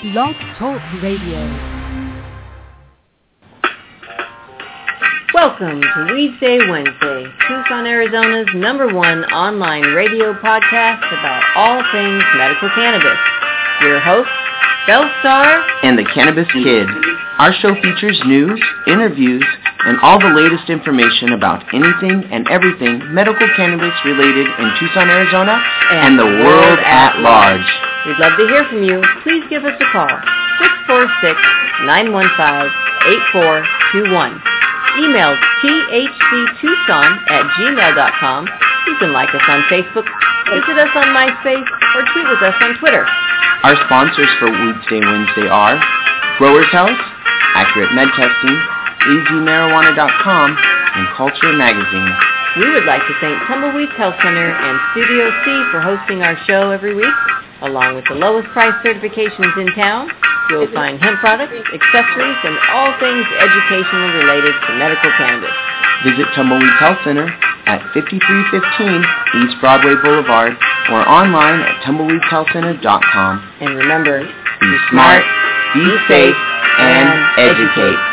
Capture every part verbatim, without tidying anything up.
Blog Talk Radio. Welcome to Weedsday Wednesday, Tucson, Arizona's number one online radio podcast about all things medical cannabis. Your hosts, Bellstar and the Cannabis Kid. Our show features news, interviews, and all the latest information about anything and everything medical cannabis related in Tucson, Arizona, and, and the world at large. We'd love to hear from you. Please give us a call, six four six, nine one five, eight four two one. Email t h c tucson at gmail dot com. You can like us on Facebook, visit us on MySpace, or tweet with us on Twitter. Our sponsors for Weedsday Wednesday are Growers House, Accurate Med Testing, a z marijuana dot com, and Culture Magazine. We would like to thank Tumbleweeds Health Center and Studio C for hosting our show every week. Along with the lowest price certifications in town, you'll find hemp products, accessories, and all things educational related to medical cannabis. Visit Tumbleweeds Health Center at fifty-three fifteen East Broadway Boulevard or online at tumbleweeds health center dot com. And remember, be smart, be safe, and educate.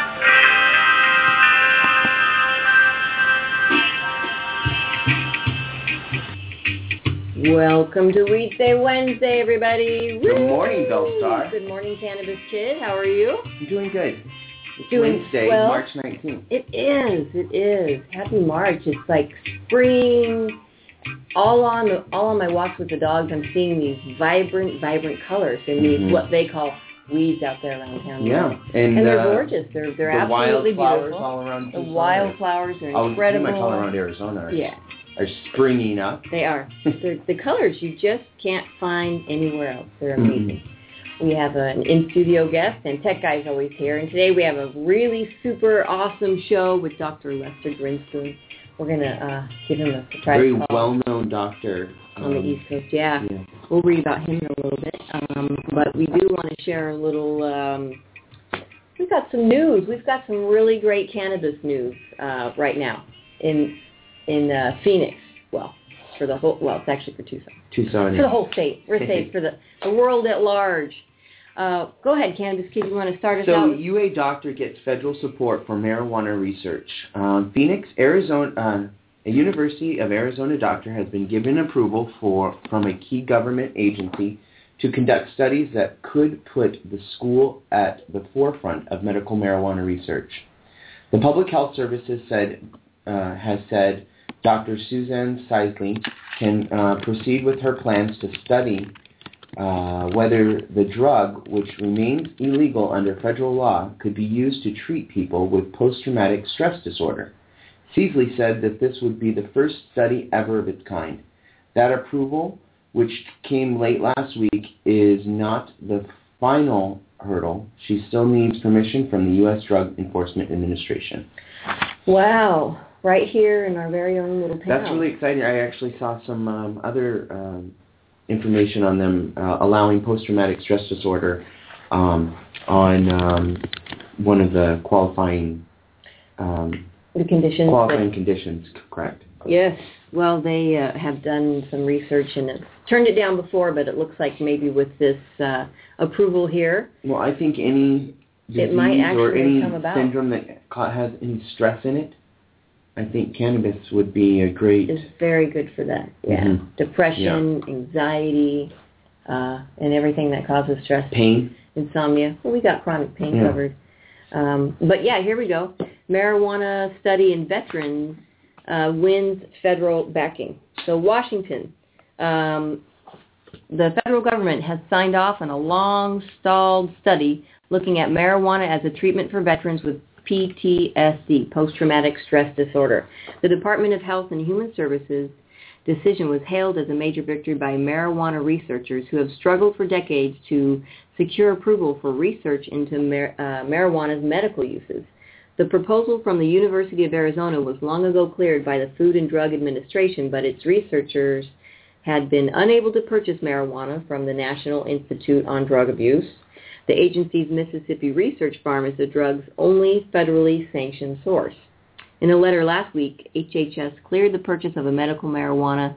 Welcome to Weedsday Wednesday, everybody. Good morning, Bellstar. Good morning, Cannabis Kid. How are you? I'm doing good. It's doing Wednesday, well. March nineteenth. It is. It is. Happy March. It's like spring. All on the all on my walks with the dogs, I'm seeing these vibrant, vibrant colors in these Mm-hmm. what they call weeds out there around town. Yeah, and, and they're uh, gorgeous. They're they're the absolutely wildflowers beautiful. all around The Tucson. wildflowers are I was incredible. pretty much all around Arizona. Are, Yeah. are springing up. They are. They're, the colors you just can't find anywhere else. They're amazing. Mm-hmm. We have an in-studio guest, and Tech Guy's always here. And today we have a really super awesome show with Doctor Lester Grinspoon. We're going to uh, give him a surprise Very call. well-known doctor. On um, the East Coast, yeah. yeah. We'll read about him in a little bit. Um, but we do want to share a little... Um, we've got some news. We've got some really great cannabis news uh, right now in in uh, Phoenix. Well, for the whole... Well, it's actually for Tucson. Tucson. For the whole state. We're saying for the, the world at large. Uh, go ahead, Cannabis Kid. You want to start us so, out? So, U A Doctor gets federal support for marijuana research. Um, Phoenix, Arizona... Uh, A University of Arizona doctor has been given approval for from a key government agency to conduct studies that could put the school at the forefront of medical marijuana research. The Public Health Services said uh, has said Doctor Suzanne Seisley can uh, proceed with her plans to study uh, whether the drug, which remains illegal under federal law, could be used to treat people with post-traumatic stress disorder. Seisley said that this would be the first study ever of its kind. That approval, which came late last week, is not the final hurdle. She still needs permission from the U S Drug Enforcement Administration. Wow. Right here in our very own little town. That's really exciting. I actually saw some um, other um, information on them uh, allowing post-traumatic stress disorder um, on um, one of the qualifying um The conditions. Qualifying that, conditions, correct. Yes. Well, they uh, have done some research and it's turned it down before, but it looks like maybe with this uh, approval here. Well, I think any disease it might or actually any come about. syndrome that ca- has any stress in it, I think cannabis would be a great... It's very good for that, yeah. Mm-hmm. Depression, yeah. anxiety, uh, and everything that causes stress. Pain. Insomnia. Well, we got chronic pain yeah. covered. Um, but yeah, here we go. Marijuana study in veterans uh, wins federal backing. So Washington, um, the federal government has signed off on a long-stalled study looking at marijuana as a treatment for veterans with P T S D, post-traumatic stress disorder. The Department of Health and Human Services decision was hailed as a major victory by marijuana researchers who have struggled for decades to secure approval for research into mar- uh, marijuana's medical uses. The proposal from the University of Arizona was long ago cleared by the Food and Drug Administration, but its researchers had been unable to purchase marijuana from the National Institute on Drug Abuse. The agency's Mississippi Research Farm is the drug's only federally sanctioned source. In a letter last week, H H S cleared the purchase of a medical marijuana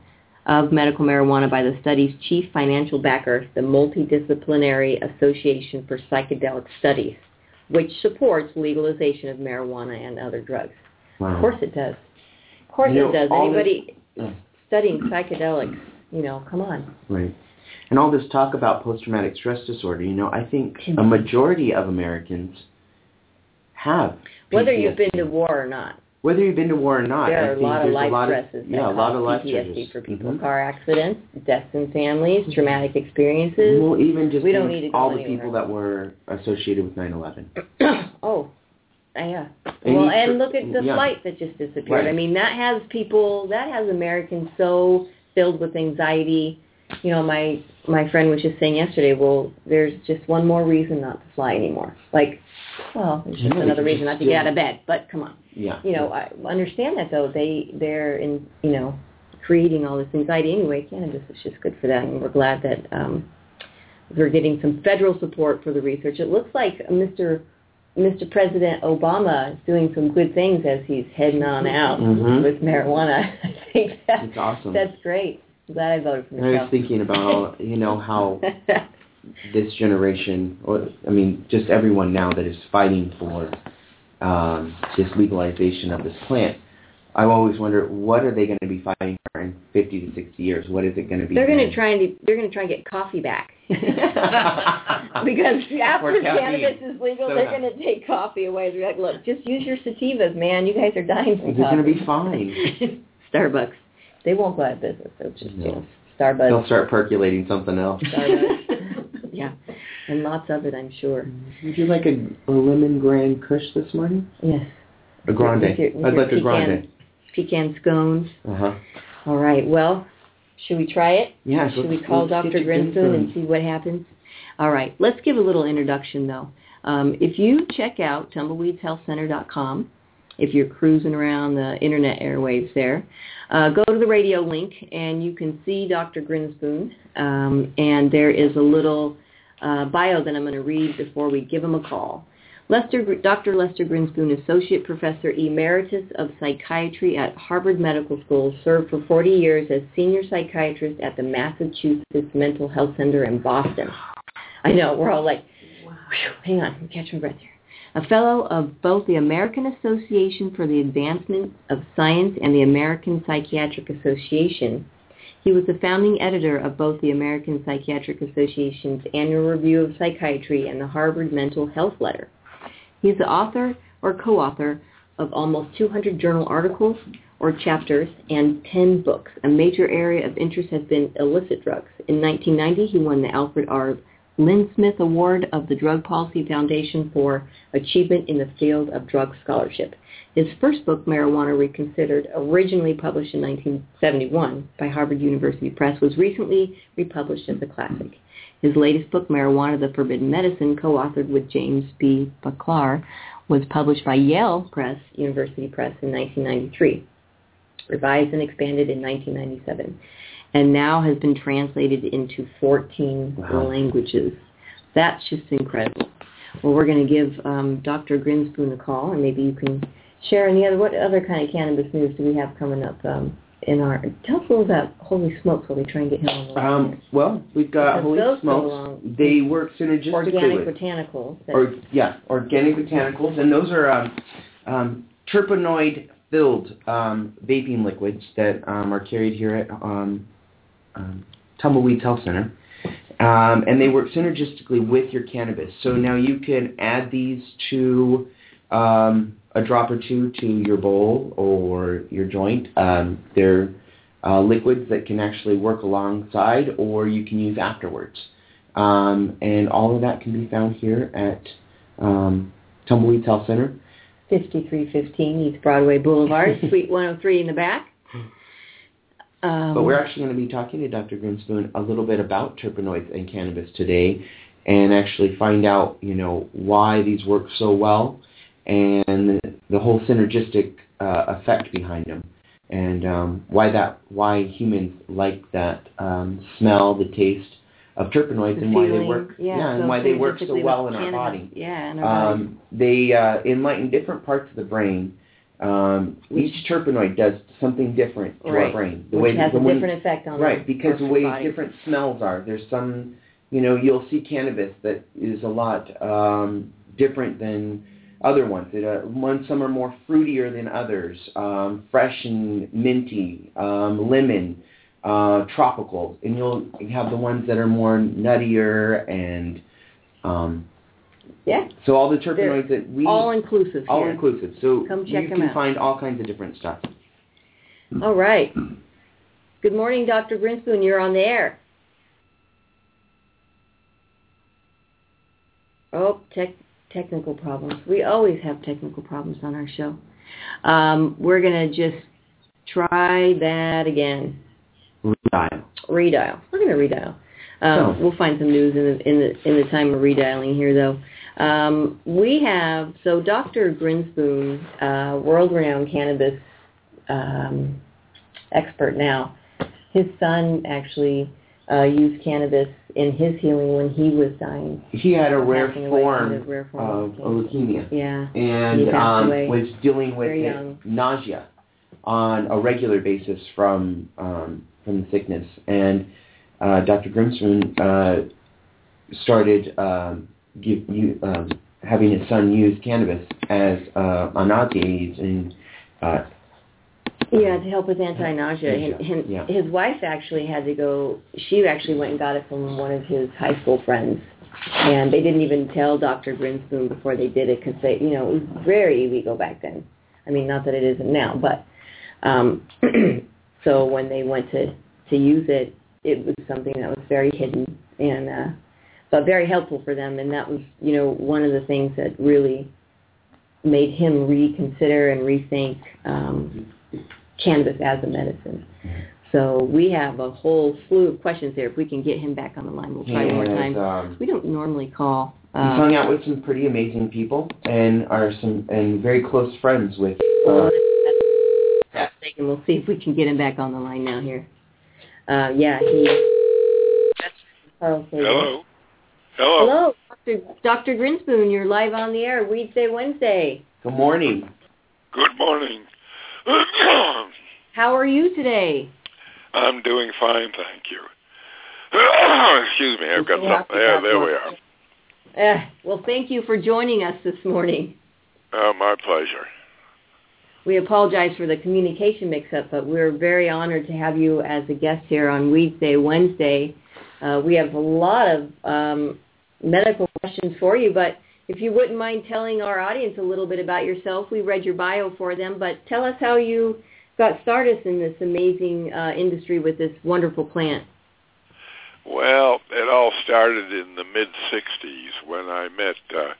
of medical marijuana by the study's chief financial backer, the Multidisciplinary Association for Psychedelic Studies, which supports legalization of marijuana and other drugs. Wow. Of course it does. Of course you it know, does. Anybody this, studying psychedelics, you know, come on. Right. And all this talk about post-traumatic stress disorder, you know, I think a majority of Americans have P T S D. Whether you've been to war or not. Whether you've been to war or not. There are I a think lot of life a lot stresses of, that yeah, a lot of cause life P T S D stresses. for people. Mm-hmm. Car accidents, deaths in families, traumatic experiences. Well, even just we don't need to go all the anywhere. people that were associated with nine eleven. Oh, yeah. And well, you- and look at the yeah. flight that just disappeared. Right. I mean, that has people, that has Americans so filled with anxiety. You know, my my friend was just saying yesterday, well, there's just one more reason not to fly anymore. Like, well, there's just Yeah, another you reason just not to get still- out of bed, but come on. Yeah. You know, I understand that, though. They, they're, in, you know, creating all this anxiety anyway. Cannabis is just good for that, and we're glad that um, we're getting some federal support for the research. It looks like Mister Mister President Obama is doing some good things as he's heading on out Mhm. with marijuana. I think that, It's awesome. that's great. I'm glad I voted for And I Michelle. was thinking about, all, you know, how this generation, or I mean, just everyone now that is fighting for um, this legalization of this plant, I always wonder, what are they going to be fighting for in fifty to sixty years? What is it going to be? They're going to then? try and they're going to try and get coffee back because after Or caffeine. cannabis is legal, Soda. they're going to take coffee away. They're like, look, just use your sativas, man. You guys are dying from They're coffee. going to be fine. Starbucks, they won't go out of business. They'll just No. you know, Starbucks. They'll start percolating something else. Starbucks. Yeah, and lots of it, I'm sure. Would you like a, a lemon Grand Kush this morning? Yes. A grande. With your- with I'd your like a grande. Pecan scones. Uh huh. All right. Well, should we try it? Yeah. Should let's- we call let's Doctor get you Grinspoon going. and see what happens? All right. Let's give a little introduction, though. Um, if you check out tumbleweeds health center dot com, if you're cruising around the internet airwaves there, uh, go to the radio link, and you can see Doctor Grinspoon. Um, and there is a little uh, bio that I'm going to read before we give him a call. Lester, Doctor Lester Grinspoon, Associate Professor Emeritus of Psychiatry at Harvard Medical School, served for forty years as Senior Psychiatrist at the Massachusetts Mental Health Center in Boston. I know, we're all like, wow. Hang on, I'm catching my breath here. A fellow of both the American Association for the Advancement of Science and the American Psychiatric Association. He was the founding editor of both the American Psychiatric Association's Annual Review of Psychiatry and the Harvard Mental Health Letter. He is the author or co-author of almost two hundred journal articles or chapters and ten books. A major area of interest has been illicit drugs. In nineteen ninety, he won the Alfred R. Lynn Smith Award of the Drug Policy Foundation for Achievement in the Field of Drug Scholarship. His first book, Marijuana Reconsidered, originally published in nineteen seventy-one by Harvard University Press, was recently republished as a classic. His latest book, Marijuana, the Forbidden Medicine, co-authored with James B. Baclar, was published by Yale Press, University Press in nineteen ninety-three, revised and expanded in nineteen ninety-seven, and now has been translated into fourteen Wow. languages. That's just incredible. Well, we're going to give um, Doctor Grinspoon a call, and maybe you can share any other, what other kind of cannabis news do we have coming up um, in our, tell us a little about Holy Smokes while we try and get him on the line. Um, well, we've got Because Holy those go Smokes. along. They work synergistically Organic with botanicals. that- or yeah, organic botanicals, and those are um, um, terpenoid-filled um, vaping liquids that um, are carried here at um, um, Tumbleweeds Health Center, um, and they work synergistically with your cannabis. So now you can add these to um, a drop or two to your bowl or your joint. Um, they're uh, liquids that can actually work alongside, or you can use afterwards. Um, and all of that can be found here at um, Tumbleweeds Health Center. fifty-three fifteen East Broadway Boulevard, Suite one oh three in the back. Um, But we're actually going to be talking to Doctor Grinspoon a little bit about terpenoids and cannabis today, and actually find out, you know, why these work so well, and the whole synergistic uh, effect behind them, and um, why that why humans like that um, smell, the taste of terpenoids, the and why feeling, they work, yeah, and so why they work so synergistically well with in our cannabis. body. Yeah, in our body. Um, they uh, enlighten different parts of the brain Um, each terpenoid does something different to right. our brain. The Which way has the a way, different effect on right, because the way bodies. different smells are. There's some, you know, you'll see cannabis that is a lot um, different than other ones. It, uh, one, some are more fruitier than others, um, fresh and minty, um, lemon, uh, tropical, and you'll have the ones that are more nuttier and um, yeah. So all the terpenoids that we all inclusive. All here. inclusive. So Come check you them can out. find all kinds of different stuff. All right. Good morning, Doctor Grinspoon. You're on the air. Oh, tech, technical problems. We always have technical problems on our show. Um, we're going to just try that again. Redial. Redial. We're going to redial. Um, so. We'll find some news in the, in the in the time of redialing here, though. Um, we have, so Doctor Grinspoon, uh, world-renowned cannabis um, expert now, his son actually uh, used cannabis in his healing when he was dying. He had a rare form, of, rare form of, of leukemia. Yeah. And um, was dealing with it, nausea on a regular basis from um, from the sickness. And uh, Doctor Grinspoon uh, started um, give, you, um, having his son use cannabis as uh, a nausea aid and uh, yeah, to help with anti-nausea. And, and yeah. His wife actually had to go, she actually went and got it from one of his high school friends. And they didn't even tell Doctor Grinspoon before they did it because, they, you know, it was very illegal back then. I mean, not that it isn't now, but um, so when they went to, to use it, it was something that was very hidden and uh, but very helpful for them. And that was, you know, one of the things that really made him reconsider and rethink um, cannabis as a medicine. So we have a whole slew of questions there. If we can get him back on the line, we'll try he one more has, time. Um, we don't normally call. Uh, he's hung out with some pretty amazing people and are some and very close friends with. Uh, and we'll see if we can get him back on the line now here. Uh, yeah, he. Hello. Hello. Hello, Doctor Doctor Grinspoon. You're live on the air. Weedsday Wednesday. Good morning. Good morning. How are you today? I'm doing fine, thank you. Excuse me, I've got something. Yeah, there we are. Uh, well, thank you for joining us this morning. Uh, my pleasure. We apologize for the communication mix-up, but we're very honored to have you as a guest here on Weedsday Wednesday. Uh, we have a lot of um, medical questions for you, but if you wouldn't mind telling our audience a little bit about yourself. We read your bio for them, but tell us how you got started in this amazing uh, industry with this wonderful plant. Well, it all started in the mid-sixties when I met, uh,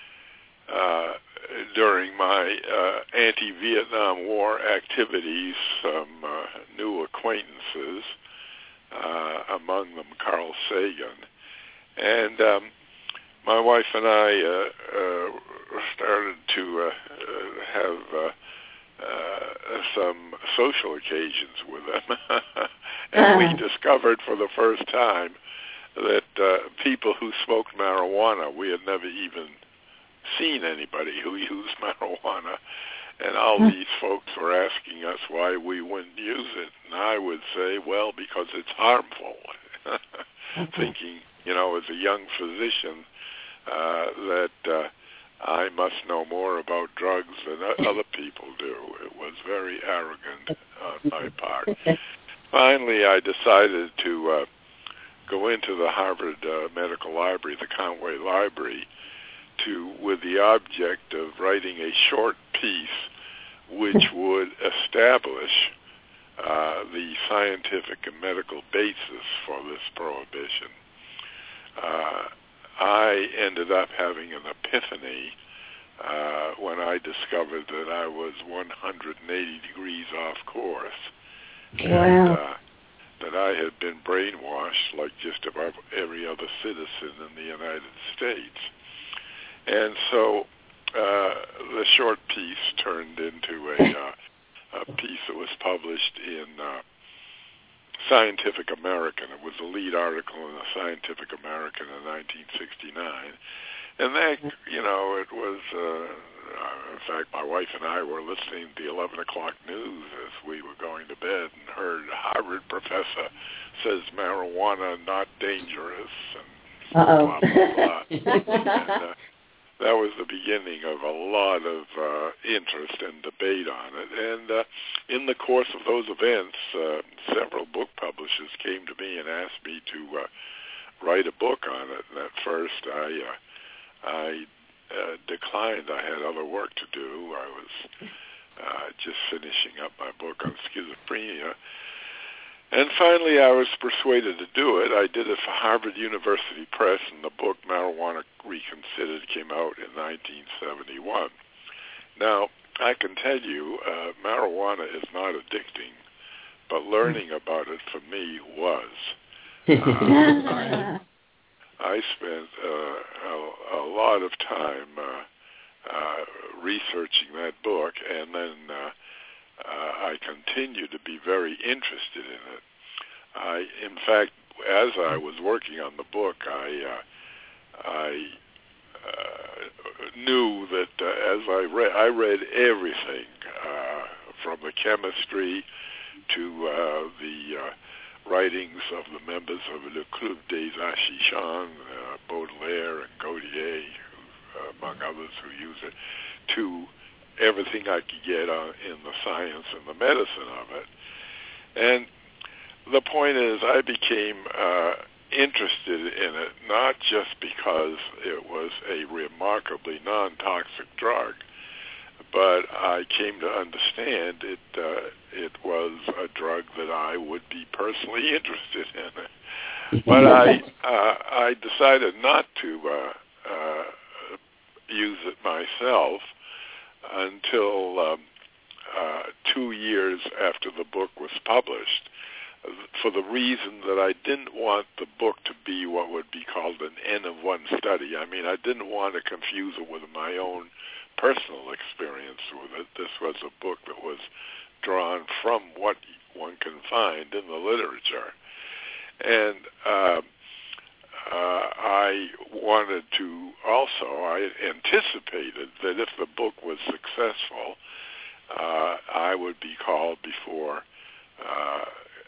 uh, during my uh, anti-Vietnam War activities, some uh, new acquaintances, uh, among them Carl Sagan. And um, my wife and I uh, uh, started to uh, uh, have uh, uh, some social occasions with them. And we discovered for the first time that uh, people who smoked marijuana, we had never even seen anybody who used marijuana. And all these folks were asking us why we wouldn't use it. And I would say, well, because it's harmful. Thinking, you know, as a young physician, uh, that uh, I must know more about drugs than other people do. It was very arrogant on my part. Finally, I decided to uh, go into the Harvard uh, Medical Library, the Conway Library, to with the object of writing a short piece which would establish uh, the scientific and medical basis for this prohibition. Uh, I ended up having an epiphany uh, when I discovered that I was one hundred eighty degrees off course. Wow. And, uh, that I had been brainwashed like just about every other citizen in the United States. And so uh, the short piece turned into a, uh, a piece that was published in uh, Scientific American. It was the lead article in the Scientific American in nineteen sixty-nine. And that, you know, it was, uh, in fact, my wife and I were listening to the eleven o'clock news as we were going to bed and heard a Harvard professor says marijuana not dangerous and Uh-oh. blah, blah, blah. and, uh, that was the beginning of a lot of uh, interest and debate on it. And uh, in the course of those events, uh, several book publishers came to me and asked me to uh, write a book on it. And at first, I uh, I uh, declined. I had other work to do. I was uh, just finishing up my book on schizophrenia. And finally, I was persuaded to do it. I did it for Harvard University Press, and the book Marijuana Reconsidered came out in nineteen seventy-one. Now, I can tell you, uh, marijuana is not addicting, but learning about it for me was. Uh, I, I spent uh, a, a lot of time uh, uh, researching that book, and then uh, uh, I continue to be very interested in it. I, in fact, as I was working on the book, I uh, I uh, knew that uh, as I read, I read everything uh, from the chemistry to uh, the uh, writings of the members of Le Club des Achicans, uh, Baudelaire and Gautier, who, uh, among others who use it, to everything I could get on, in the science and the medicine of it. And the point is, I became uh, interested in it not just because it was a remarkably non-toxic drug, but I came to understand it uh, it was a drug that I would be personally interested in. But I uh, I decided not to uh, uh, use it myself until um, uh, two years after the book was published, for the reason that I didn't want the book to be what would be called an N of one study. I mean, I didn't want to confuse it with my own personal experience with it. This was a book that was drawn from what one can find in the literature. And uh, uh, I wanted to also, I anticipated that if the book was successful, uh, I would be called before uh,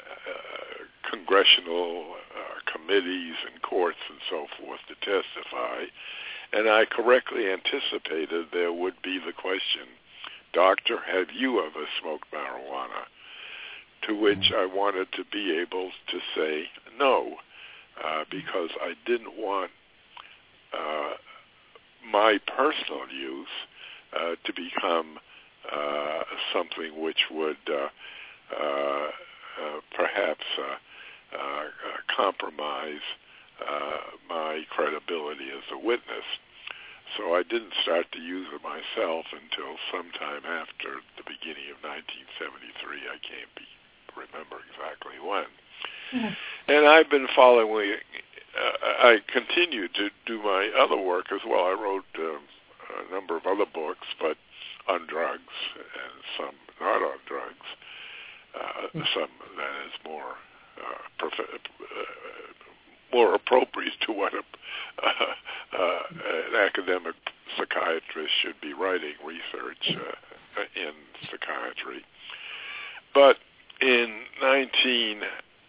uh, congressional uh, committees and courts and so forth to testify. And I correctly anticipated there would be the question, Doctor, have you ever smoked marijuana? To which I wanted to be able to say no, uh, because I didn't want uh, my personal use uh, to become uh, something which would uh, uh, uh, perhaps uh, uh, compromise uh, my credibility as a witness. So I didn't start to use it myself until sometime after the beginning of nineteen seventy-three. I can't be, remember exactly when. Mm-hmm. And I've been following, uh, I continued to do my other work as well. I wrote um, a number of other books, but on drugs, and some not on drugs. Uh, mm-hmm. Some that is more uh, prof- uh, more appropriate to what a, uh, uh, an academic psychiatrist should be writing research uh, in psychiatry. But in nineteen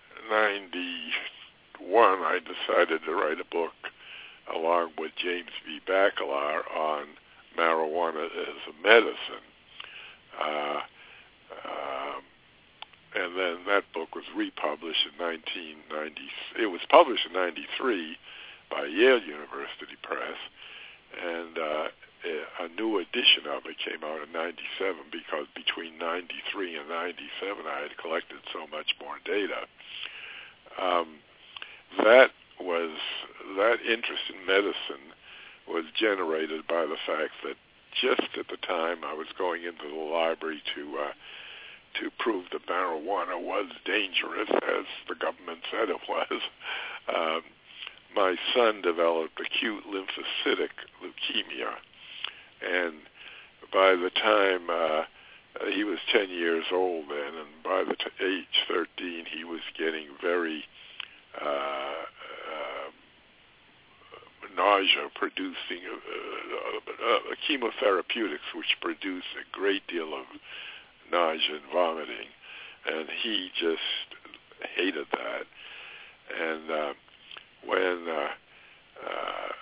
ninety-one, I decided to write a book along with James V. Bacalar on marijuana as a medicine. Uh, um, and then that book was republished in nineteen ninety. It was published in ninety-three by Yale University Press, and uh, a new edition of it came out in ninety-seven because between ninety-three and ninety-seven I had collected so much more data. Um, that was that interest in medicine was generated by the fact that just at the time I was going into the library to uh, to prove that marijuana was dangerous, as the government said it was, um, my son developed acute lymphocytic leukemia. And by the time uh, he was ten years old then, and by the t- age thirteen, he was getting very uh, uh, nausea producing uh, uh, uh, chemotherapeutics, which produce a great deal of nausea and vomiting, and he just hated that. And uh, when uh, uh,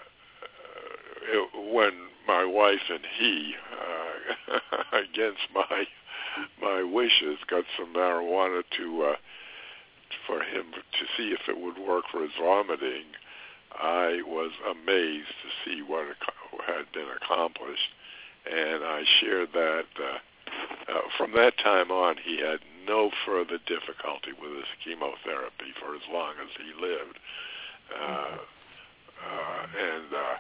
it, when my wife and he, uh, against my my wishes, got some marijuana to uh, for him to see if it would work for his vomiting, I was amazed to see what had been accomplished, and I shared that. Uh, uh, from that time on, he had no further difficulty with his chemotherapy for as long as he lived. Uh, uh, and uh,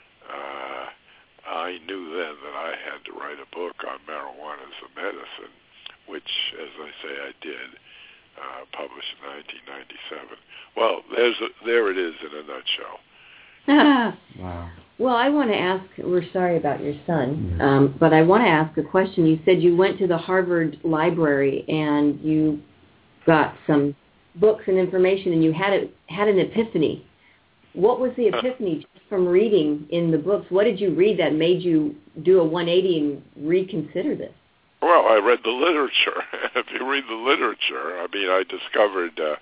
uh, I knew then that I had to write a book on marijuana as a medicine, which, as I say, I did, uh, published in nineteen ninety-seven. Well, there's a, there it is in a nutshell. Wow. Well, I want to ask, we're sorry about your son, um, but I want to ask a question. You said you went to the Harvard Library and you got some books and information and you had a, had an epiphany. What was the epiphany just from reading in the books? What did you read that made you do a one eighty and reconsider this? Well, I read the literature. If you read the literature, I mean, I discovered uh,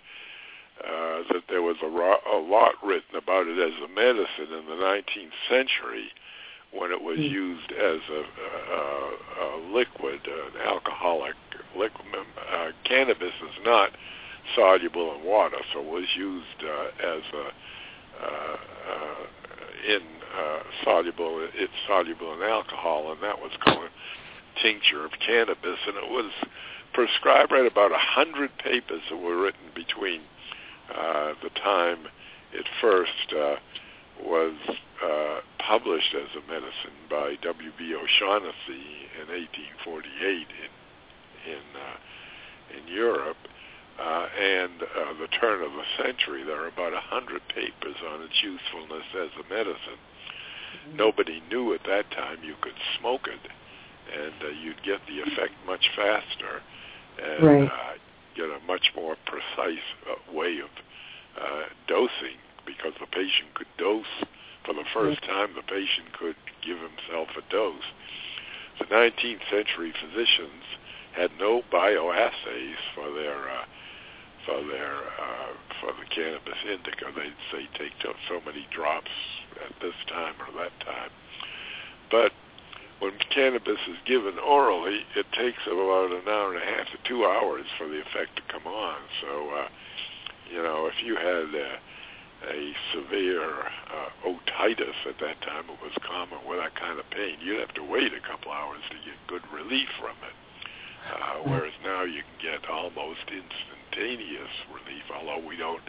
uh, that there was a, ro- a lot written about it as a medicine in the nineteenth century when it was mm. used as a, a, a liquid, an alcoholic liquid. Uh, cannabis is not soluble in water, so it was used uh, as a Uh, uh, in uh, soluble, it's soluble in alcohol, and that was called a tincture of cannabis, and it was prescribed. Right, about a hundred papers that were written between uh, the time it first uh, was uh, published as a medicine by W B O'Shaughnessy in eighteen forty-eight in in, uh, in Europe. Uh, and uh, the turn of the century, there are about a hundred papers on its usefulness as a medicine. Mm-hmm. Nobody knew at that time you could smoke it, and uh, you'd get the effect much faster, and right. uh, get a much more precise uh, way of uh, dosing, because the patient could dose. For the first mm-hmm. time, the patient could give himself a dose. The nineteenth century physicians had no bioassays for their uh, for their uh, for the cannabis indica. They'd say take so many drops at this time or that time. But when cannabis is given orally, it takes about an hour and a half to two hours for the effect to come on. So, uh, you know, if you had a, a severe uh, otitis at that time, it was common with that kind of pain, you'd have to wait a couple hours to get good relief from it. Uh, whereas now you can get almost instantaneous relief, although we don't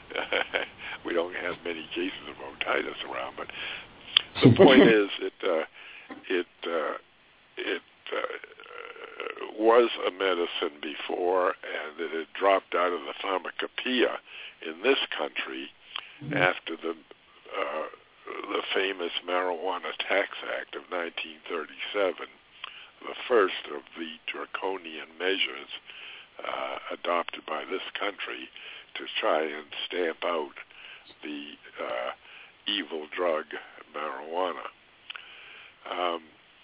we don't have many cases of otitis around. But the point is, it uh, it uh, it uh, was a medicine before, and it had dropped out of the pharmacopoeia in this country mm-hmm. after the uh, the famous Marijuana Tax Act of nineteen thirty-seven. The first of the draconian measures uh, adopted by this country to try and stamp out the uh, evil drug marijuana. Um,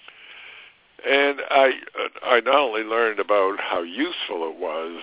and I, I not only learned about how useful it was,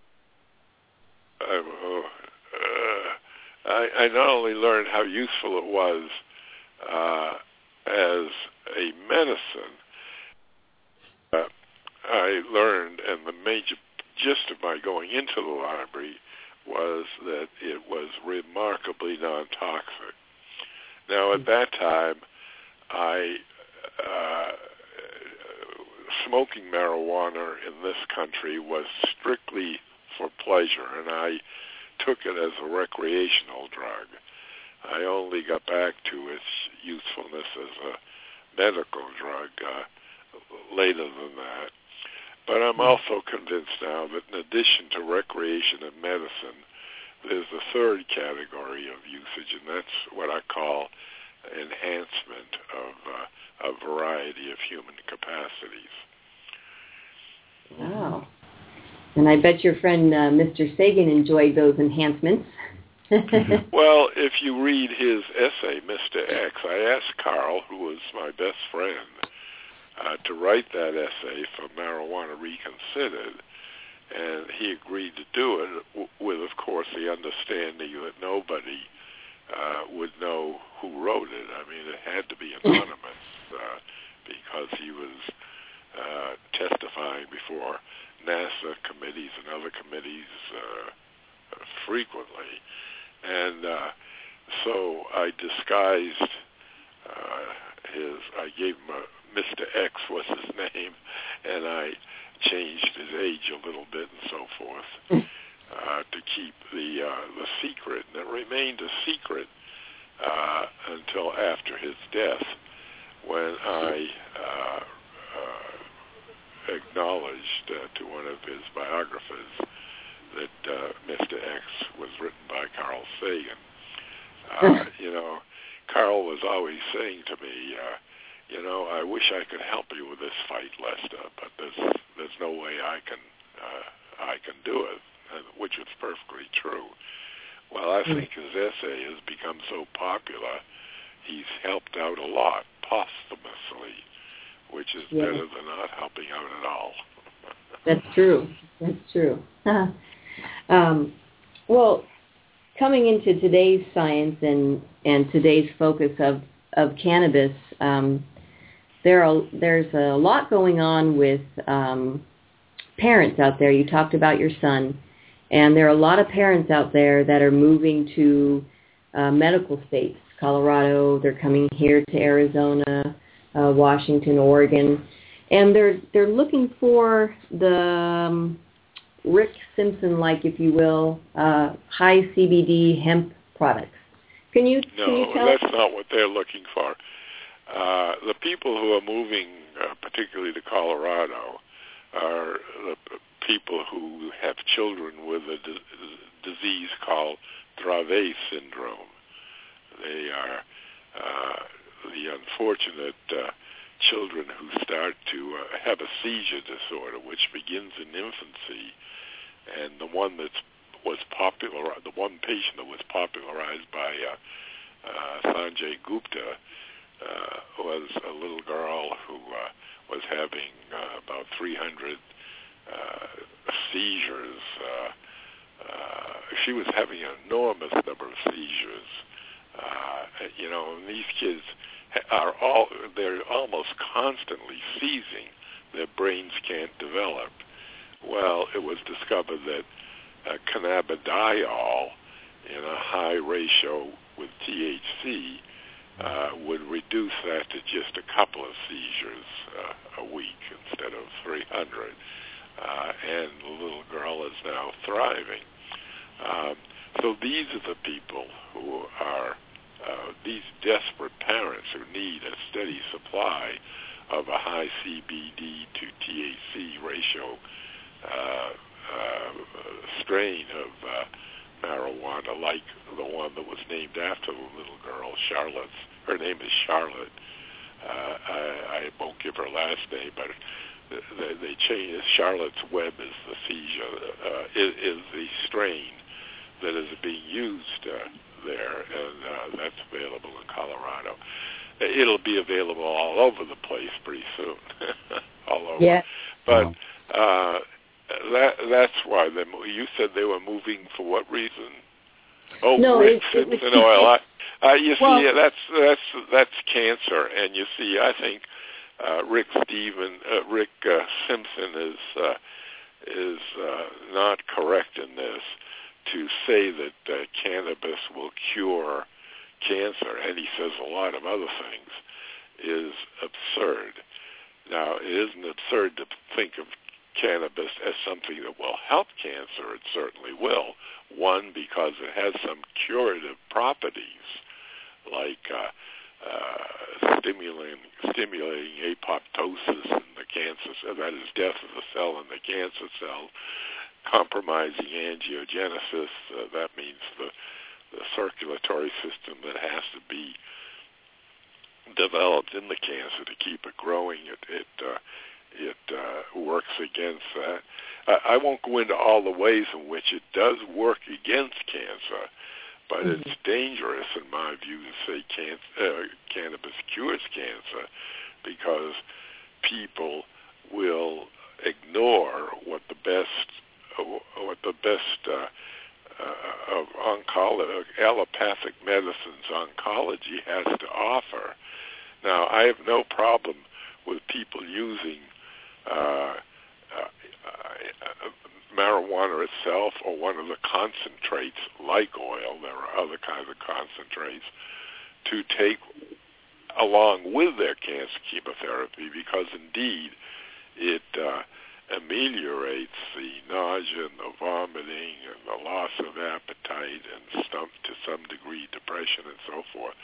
uh, uh, I, I not only learned how useful it was uh, as a medicine, Uh, I learned, and the major gist of my going into the library was that it was remarkably non-toxic. Now, at that time, I uh, smoking marijuana in this country was strictly for pleasure, and I took it as a recreational drug. I only got back to its usefulness as a medical drug uh, later than that. But I'm also convinced now that in addition to recreation and medicine, there's a third category of usage, and that's what I call enhancement of uh, a variety of human capacities. Wow. And I bet your friend uh, Mister Sagan enjoyed those enhancements. Well, if you read his essay, Mister X, I asked Carl, who was my best friend, uh, to write that essay for Marijuana Reconsidered, and he agreed to do it w- with, of course, the understanding that nobody uh, would know who wrote it. I mean, it had to be anonymous uh, because he was uh, testifying before NASA committees and other committees uh, frequently. And uh, so I disguised uh, his, I gave him a, Mister X was his name, and I changed his age a little bit and so forth uh, to keep the uh, the secret. And it remained a secret uh, until after his death, when I uh, uh, acknowledged uh, to one of his biographers that uh, Mister X was written by Carl Sagan. Uh, you know, Carl was always saying to me, uh, you know, I wish I could help you with this fight, Lester, but there's there's no way I can uh, I can do it, which is perfectly true. Well, I think his essay has become so popular, he's helped out a lot posthumously, which is yeah. better than not helping out at all. That's true. That's true. um, well, coming into today's science and, and today's focus of, of cannabis, um, there are, there's a lot going on with um, parents out there. You talked about your son, and there are a lot of parents out there that are moving to uh, medical states. Colorado, they're coming here to Arizona, uh, Washington, Oregon, and they're they're looking for the um, Rick Simpson-like, if you will, uh, high C B D hemp products. Can you no, can you tell that's not what they're looking for. Uh, the people who are moving, uh, particularly to Colorado, are the people who have children with a d- disease called Dravet syndrome. They are uh, the unfortunate uh, children who start to uh, have a seizure disorder, which begins in infancy. And the one that was popular, the one patient that was popularized by uh, uh, Sanjay Gupta uh, was a little girl who uh, was having uh, about three hundred uh, seizures. Uh, uh, she was having an enormous number of seizures. Uh, you know, and these kids are all, they're almost constantly seizing. Their brains can't develop. Well, it was discovered that uh, cannabidiol in a high ratio with T H C uh, would reduce that to just a couple of seizures uh, a week instead of three hundred. Uh, and the little girl is now thriving. Um, so these are the people who are Uh, these desperate parents who need a steady supply of a high C B D to T H C ratio uh, uh, strain of uh, marijuana, like the one that was named after the little girl, Charlotte's. Her name is Charlotte. Uh, I, I won't give her last name, but they, they changed. Charlotte's Web is the seizure, uh, is, is the strain that is being used uh, there, and uh, that's available in Colorado. It'll be available all over the place pretty soon, all over. Yeah. But uh, that that's why they. You said they were moving for what reason? Oh, no, Rick it, it Simpson was, oil. I, uh, you well, see, that's that's that's cancer, and you see, I think uh, Rick Steven, uh, Rick uh, Simpson is uh, is uh, not correct in this, to say that uh, cannabis will cure cancer, and he says a lot of other things, is absurd. Now, it isn't absurd to think of cannabis as something that will help cancer. It certainly will. One, because it has some curative properties, like uh, uh, stimulating, stimulating apoptosis in the cancer cell, that is, death of the cell in the cancer cell, compromising angiogenesis. Uh, that means the, the circulatory system that has to be developed in the cancer to keep it growing. It it uh, it uh, works against that. I, I won't go into all the ways in which it does work against cancer, but Mm-hmm. it's dangerous, in my view, to say can, uh, cannabis cures cancer, because people will ignore what the best, uh, what the best uh, uh, of oncology, allopathic medicine's oncology has to offer. Now, I have no problem with people using uh, uh, uh, marijuana itself or one of the concentrates like oil, there are other kinds of concentrates, to take along with their cancer chemotherapy, because indeed it uh, ameliorates the nausea and the vomiting and the loss of appetite and some, to some degree depression and so forth.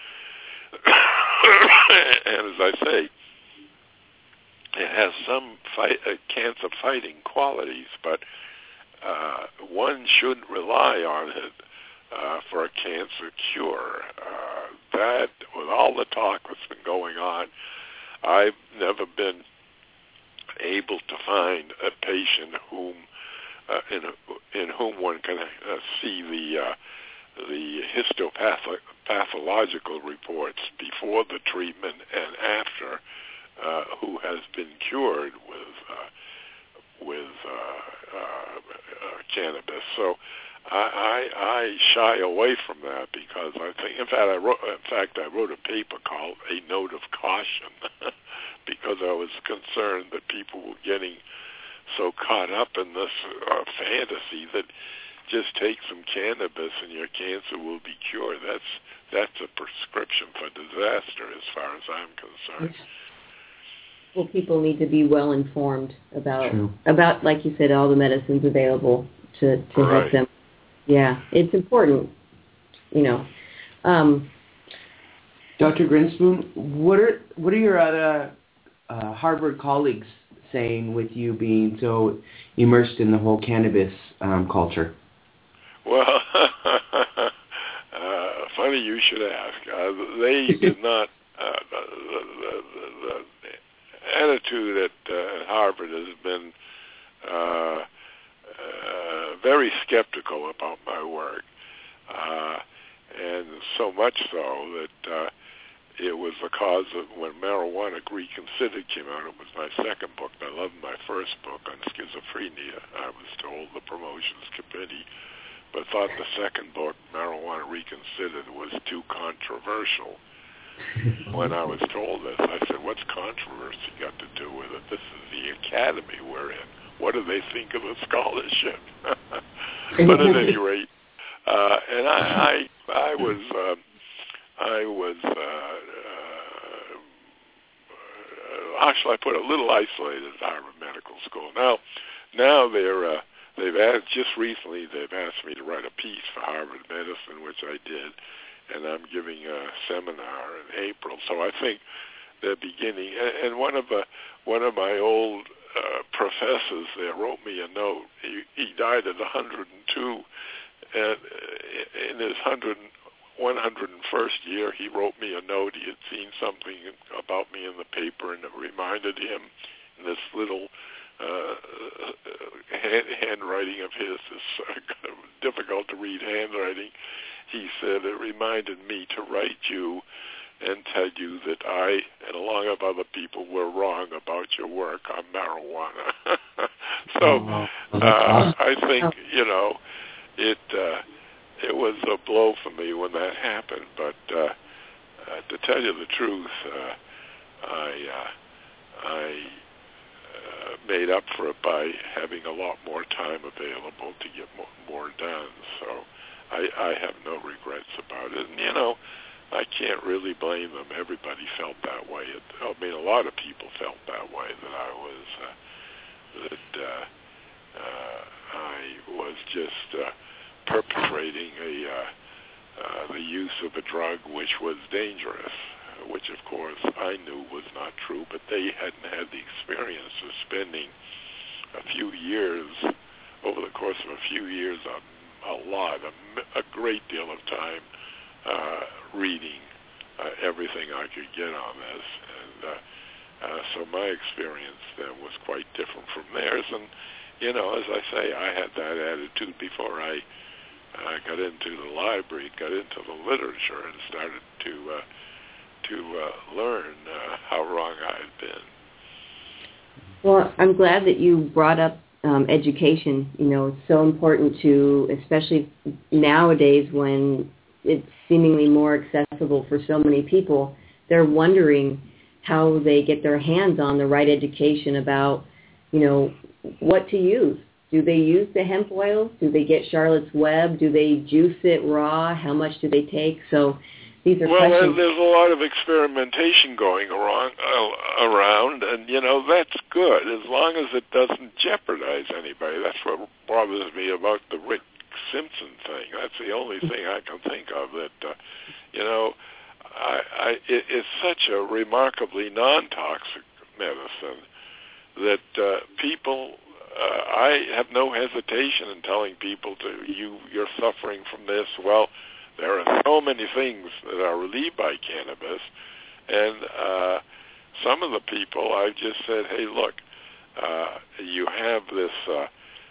And as I say, it has some fight, uh, cancer-fighting qualities, but uh, one shouldn't rely on it uh, for a cancer cure. Uh, that, with all the talk that's been going on, I've never been able to find a patient whom, uh, in, in whom one can uh, see the uh, the histopathological reports before the treatment and after, uh, who has been cured with uh, with uh, uh, uh, cannabis. So I, I, I shy away from that, because I think, in fact, I wrote, in fact, I wrote a paper called "A Note of Caution," because I was concerned that people were getting so caught up in this uh, fantasy that just take some cannabis and your cancer will be cured. That's that's a prescription for disaster, as far as I'm concerned. Well, people need to be well informed about True. about, like you said, all the medicines available to, to Right. help them. Yeah, it's important, you know. Um, Doctor Grinspoon, what are what are your other uh, Harvard colleagues saying with you being so immersed in the whole cannabis um, culture? Well, uh, funny you should ask. Uh, they did not. Uh, the, the, the, the attitude at, uh, at Harvard has been uh, uh, very skeptical about my work, uh, and so much so that uh, it was the cause of when Marijuana Reconsidered came out. It was my second book. I loved my first book on schizophrenia. I was told the promotions committee, but thought the second book, Marijuana Reconsidered, was too controversial. When I was told this, I said, what's controversy got to do with it? This is the academy we're in. What do they think of the scholarship? But at any rate, uh, and I, I, I was, uh, I was, uh, uh, actually, I put a little isolated at Harvard Medical School. Now, now they're, uh, they've asked, just recently, they've asked me to write a piece for Harvard Medicine, which I did, and I'm giving a seminar in April. So I think they're beginning. And, and one of the, one of my old uh, professors there wrote me a note. He, he died at one hundred two, and in his one hundred first year, he wrote me a note. He had seen something about me in the paper, and it reminded him in this little uh, hand, handwriting of his, this uh, kind of difficult to read handwriting. He said, it reminded me to write you and tell you that I and along with other people were wrong about your work on marijuana. So uh, I think, you know, it uh, it was a blow for me when that happened. But uh, uh, to tell you the truth, uh, I uh, I uh, made up for it by having a lot more time available to get more, more done. So I, I have no regrets about it. And, you know, I can't really blame them. Everybody felt that way. It, I mean, a lot of people felt that way, that I was, uh, that uh, uh, I was just uh, perpetrating a, uh, uh, the use of a drug which was dangerous, which, of course, I knew was not true, but they hadn't had the experience of spending a few years, over the course of a few years, a, a lot, a, a great deal of time uh, reading uh, everything I could get on this. And uh, uh, so my experience then was quite different from theirs. And, you know, as I say, I had that attitude before I I got into the library, got into the literature, and started to uh, to uh, learn uh, how wrong I had been. Well, I'm glad that you brought up um, education. You know, it's so important to, especially nowadays when it's seemingly more accessible for so many people. They're wondering how they get their hands on the right education about, you know, what to use. Do they use the hemp oils? Do they get Charlotte's Web? Do they juice it raw? How much do they take? So these are well, questions. Well, there's a lot of experimentation going around, uh, around, and, you know, that's good as long as it doesn't jeopardize anybody. That's what bothers me about the Rick Simpson thing. That's the only thing I can think of that, uh, you know, I, I, it, it's such a remarkably non-toxic medicine that uh, people... Uh, I have no hesitation in telling people to you you're suffering from this. Well, there are so many things that are relieved by cannabis, and uh, some of the people I've just said, hey, look, uh, you have this uh,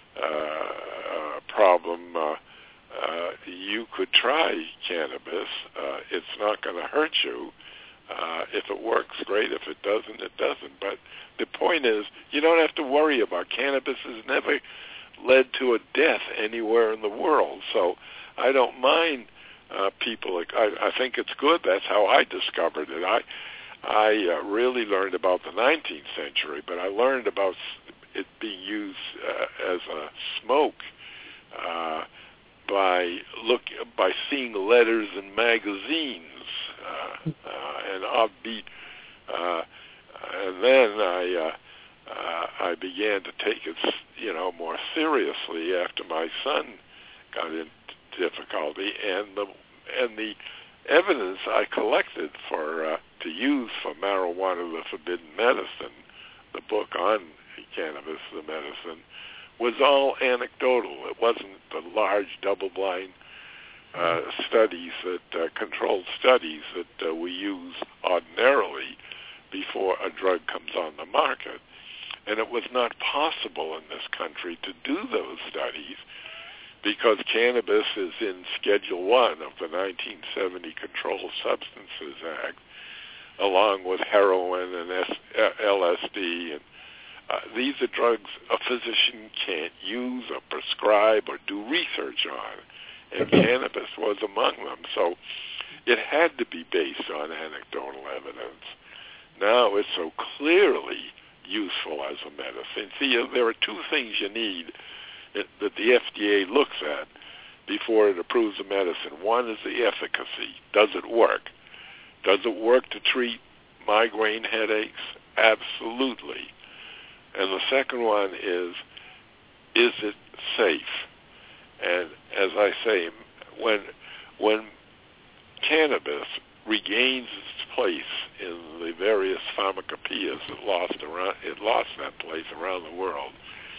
uh, problem. Uh, uh, you could try cannabis. Uh, it's not going to hurt you. Uh, if it works, great. If it doesn't, it doesn't. But the point is, you don't have to worry about cannabis. Has never led to a death anywhere in the world. So I don't mind uh, people. Like, I, I think it's good. That's how I discovered it. I I uh, really learned about the nineteenth century, but I learned about it being used uh, as a smoke uh, by look by seeing letters in magazines. Uh, uh, and offbeat, uh, and then I uh, uh, I began to take it, you know, more seriously after my son got into difficulty, and the and the evidence I collected for uh, to use for Marijuana, the Forbidden Medicine, the book on cannabis, the medicine, was all anecdotal. It wasn't the large double-blind Uh, studies that uh, controlled studies that uh, we use ordinarily before a drug comes on the market. And it was not possible in this country to do those studies because cannabis is in Schedule One of the nineteen seventy Controlled Substances Act, along with heroin and S- L S D. And uh, these are drugs a physician can't use or prescribe or do research on. And cannabis was among them. So it had to be based on anecdotal evidence. Now it's so clearly useful as a medicine. See, there are two things you need that the F D A looks at before it approves a medicine. One is the efficacy. Does it work? Does it work to treat migraine headaches? Absolutely. And the second one is, is it safe? And as I say, when when cannabis regains its place in the various pharmacopoeias it lost around it lost that place around the world,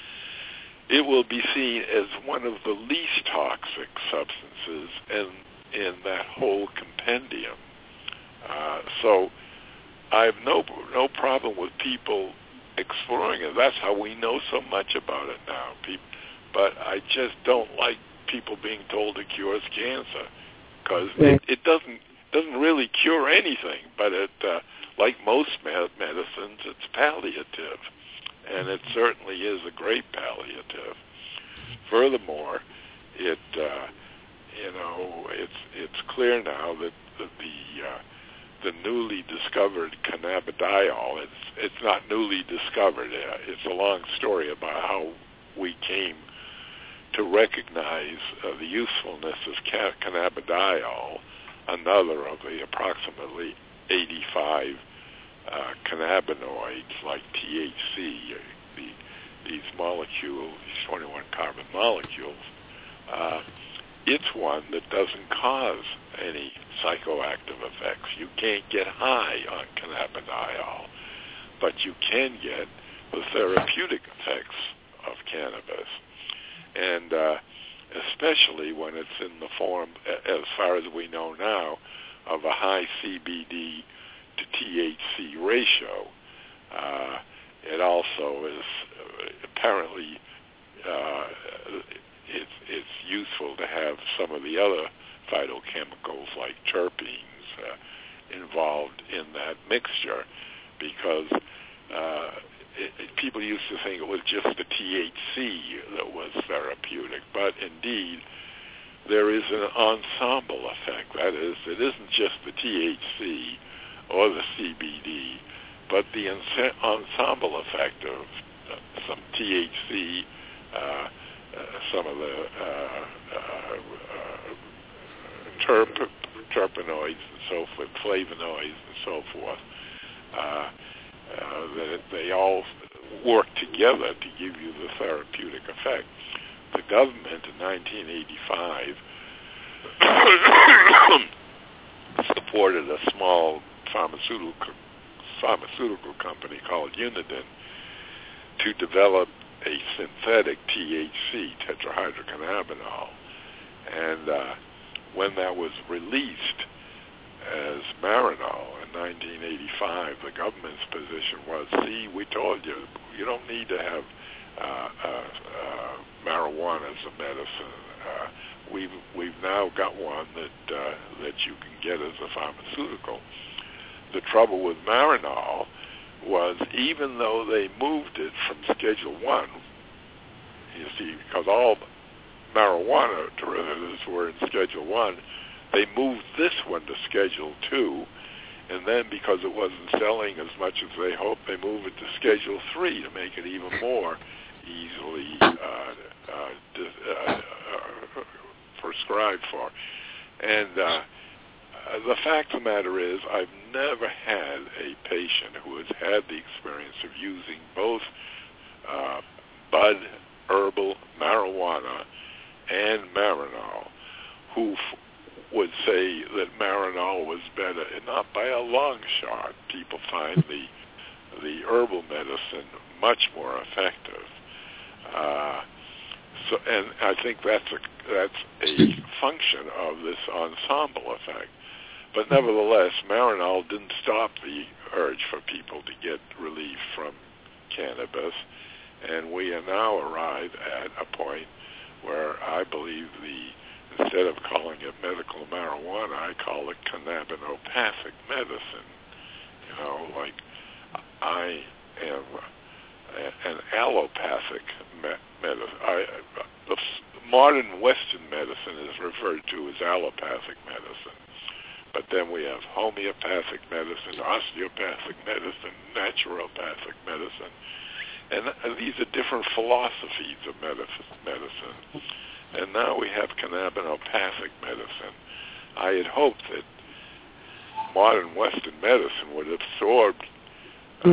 it will be seen as one of the least toxic substances in in that whole compendium. Uh, so I have no no problem with people exploring it. That's how we know so much about it now. People. But I just don't like people being told it cures cancer because it, it doesn't doesn't really cure anything. But it, uh, like most med- medicines, it's palliative, and it certainly is a great palliative. Furthermore, it uh, you know it's it's clear now that, that the uh, the newly discovered cannabidiol, it's it's not newly discovered. Uh, it's a long story about how we came to recognize uh, the usefulness of ca- cannabidiol, another of the approximately eighty-five uh, cannabinoids like T H C, uh, the, these molecules, these twenty-one carbon molecules. Uh, it's one that doesn't cause any psychoactive effects. You can't get high on cannabidiol, but you can get the therapeutic effects of cannabis. And uh, especially when it's in the form, as far as we know now, of a high C B D to T H C ratio. Uh, it also is apparently uh, it's it's useful to have some of the other phytochemicals like terpenes uh, involved in that mixture, because uh, it, it, people used to think it was just the T H C that was therapeutic, but indeed there is an ensemble effect. That is, it isn't just the T H C or the C B D, but the ense- ensemble effect of uh, some T H C, uh, uh, some of the uh, uh, uh, terp- terpenoids and so forth, flavonoids and so forth, uh, uh, that they all work together to give you the therapeutic effect. The government in nineteen eighty-five supported a small pharmaceutical pharmaceutical company called Uniden to develop a synthetic T H C, tetrahydrocannabinol. And uh, when that was released as Marinol in nineteen eighty-five, the government's position was, see, we told you, you don't need to have uh, uh, uh, marijuana as a medicine. Uh, we've we've now got one that uh, that you can get as a pharmaceutical. The trouble with Marinol was, even though they moved it from Schedule One, you see, because all marijuana derivatives were in Schedule One, they moved this one to Schedule Two, and then because it wasn't selling as much as they hoped, they moved it to Schedule Three to make it even more easily uh, uh, uh, uh, prescribed for. And uh, uh, the fact of the matter is, I've never had a patient who has had the experience of using both uh, bud, herbal, marijuana, and Marinol who f- would say that Marinol was better, and not by a long shot. People find the the herbal medicine much more effective. Uh, so, and I think that's a that's a function of this ensemble effect. But nevertheless, Marinol didn't stop the urge for people to get relief from cannabis, and we are now arrived at a point where I believe the, instead of calling it medical marijuana, I call it cannabinopathic medicine. You know, like I am an allopathic me- medicine. I, the modern Western medicine is referred to as allopathic medicine. But then we have homeopathic medicine, osteopathic medicine, naturopathic medicine. And uh, these are different philosophies of medicine. And now we have cannabinopathic medicine. I had hoped that modern Western medicine would have absorbed uh,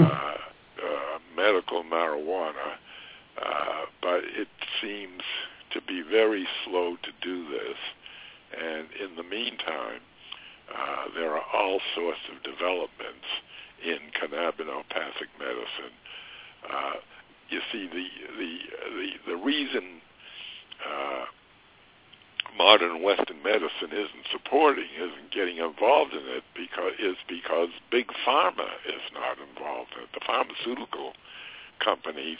uh, medical marijuana, uh, but it seems to be very slow to do this. And in the meantime, uh, there are all sorts of developments in cannabinopathic medicine. Uh, you see, the the the, the reason uh, modern Western medicine isn't supporting, isn't getting involved in it, because is because big pharma is not involved in it. The pharmaceutical companies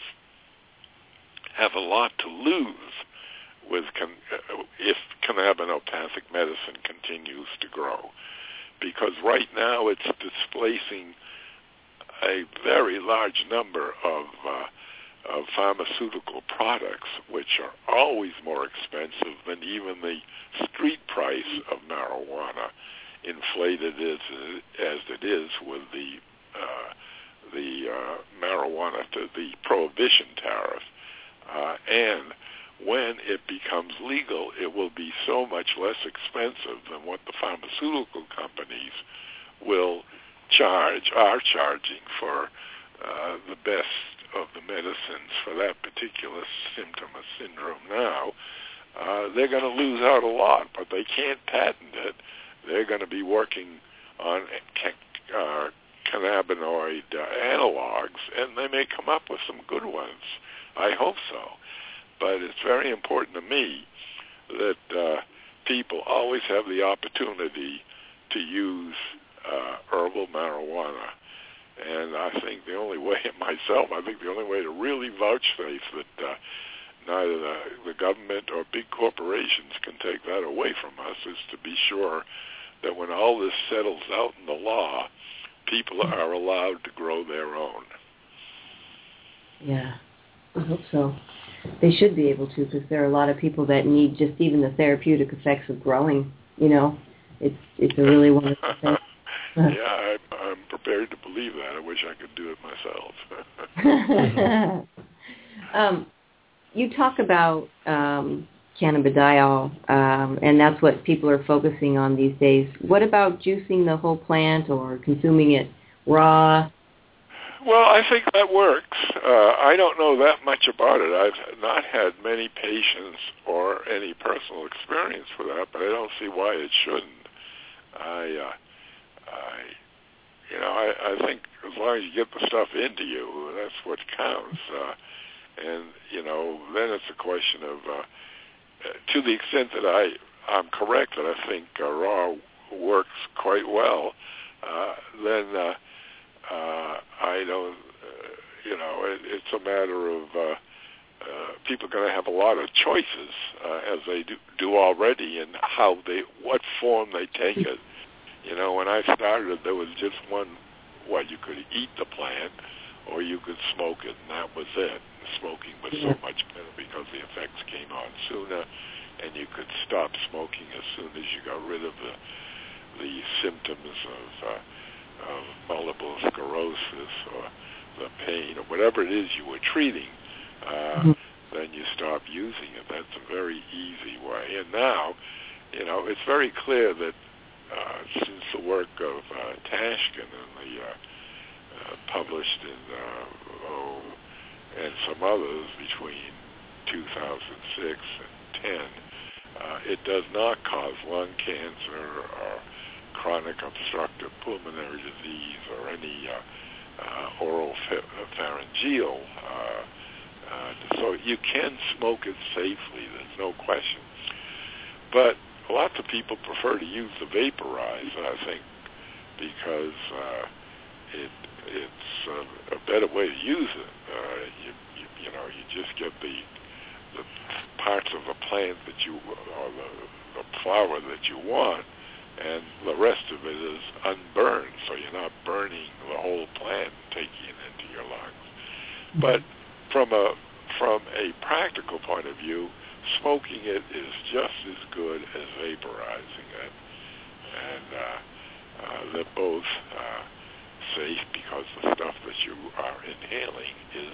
have a lot to lose with con- if cannabinopathic medicine continues to grow, because right now it's displacing a very large number of uh, of pharmaceutical products, which are always more expensive than even the street price of marijuana, inflated as as it is with the uh, the uh, marijuana to the prohibition tariff, uh, and when it becomes legal, it will be so much less expensive than what the pharmaceutical companies will charge, are charging for uh, the best of the medicines for that particular symptom or syndrome now. Uh, they're going to lose out a lot, but they can't patent it. They're going to be working on uh, cannabinoid uh, analogs, and they may come up with some good ones. I hope so. But it's very important to me that uh, people always have the opportunity to use uh, herbal marijuana. And I think the only way, myself, I think the only way to really vouchsafe that uh, neither the, the government or big corporations can take that away from us, is to be sure that when all this settles out in the law, people are allowed to grow their own. Yeah, I hope so. They should be able to, because there are a lot of people that need just even the therapeutic effects of growing. You know, it's it's a really wonderful thing. Yeah, I'm, I'm prepared to believe that. I wish I could do it myself. um, you talk about um, cannabidiol, um, and that's what people are focusing on these days. What about juicing the whole plant or consuming it raw? Well, I think that works. Uh, I don't know that much about it. I've not had many patients or any personal experience with that, but I don't see why it shouldn't. I, uh, I you know, I, I think as long as you get the stuff into you, that's what counts. Uh, and, you know, then it's a question of, uh, to the extent that I, I'm correct that I think uh, raw works quite well, uh, then uh, uh, I don't, uh, you know, it, it's a matter of uh, uh, people are going to have a lot of choices, uh, as they do, do already, in how they, what form they take it. You know, when I started, there was just one, what, you could eat the plant or you could smoke it, and that was it. Smoking was so much better because the effects came on sooner, and you could stop smoking as soon as you got rid of the the symptoms of, uh, of multiple sclerosis or the pain or whatever it is you were treating. Uh, mm-hmm. Then you stop using it. That's a very easy way. And now, you know, it's very clear that uh, since the work of uh, Tashkin and the uh, uh, published in uh, oh, and some others between two thousand six and ten, uh, it does not cause lung cancer or chronic obstructive pulmonary disease or any uh, uh, oral pharyngeal. Uh, uh, so you can smoke it safely, there's no question. But lots of people prefer to use the vaporizer, I think, because uh, it it's uh, a better way to use it. Uh, you, you you know you just get the the parts of the plant that you or the, the flower that you want, and the rest of it is unburned, so you're not burning the whole plant and taking it into your lungs. But from a from a practical point of view, smoking it is just as good as vaporizing it, and uh, uh, they're both uh, safe because the stuff that you are inhaling is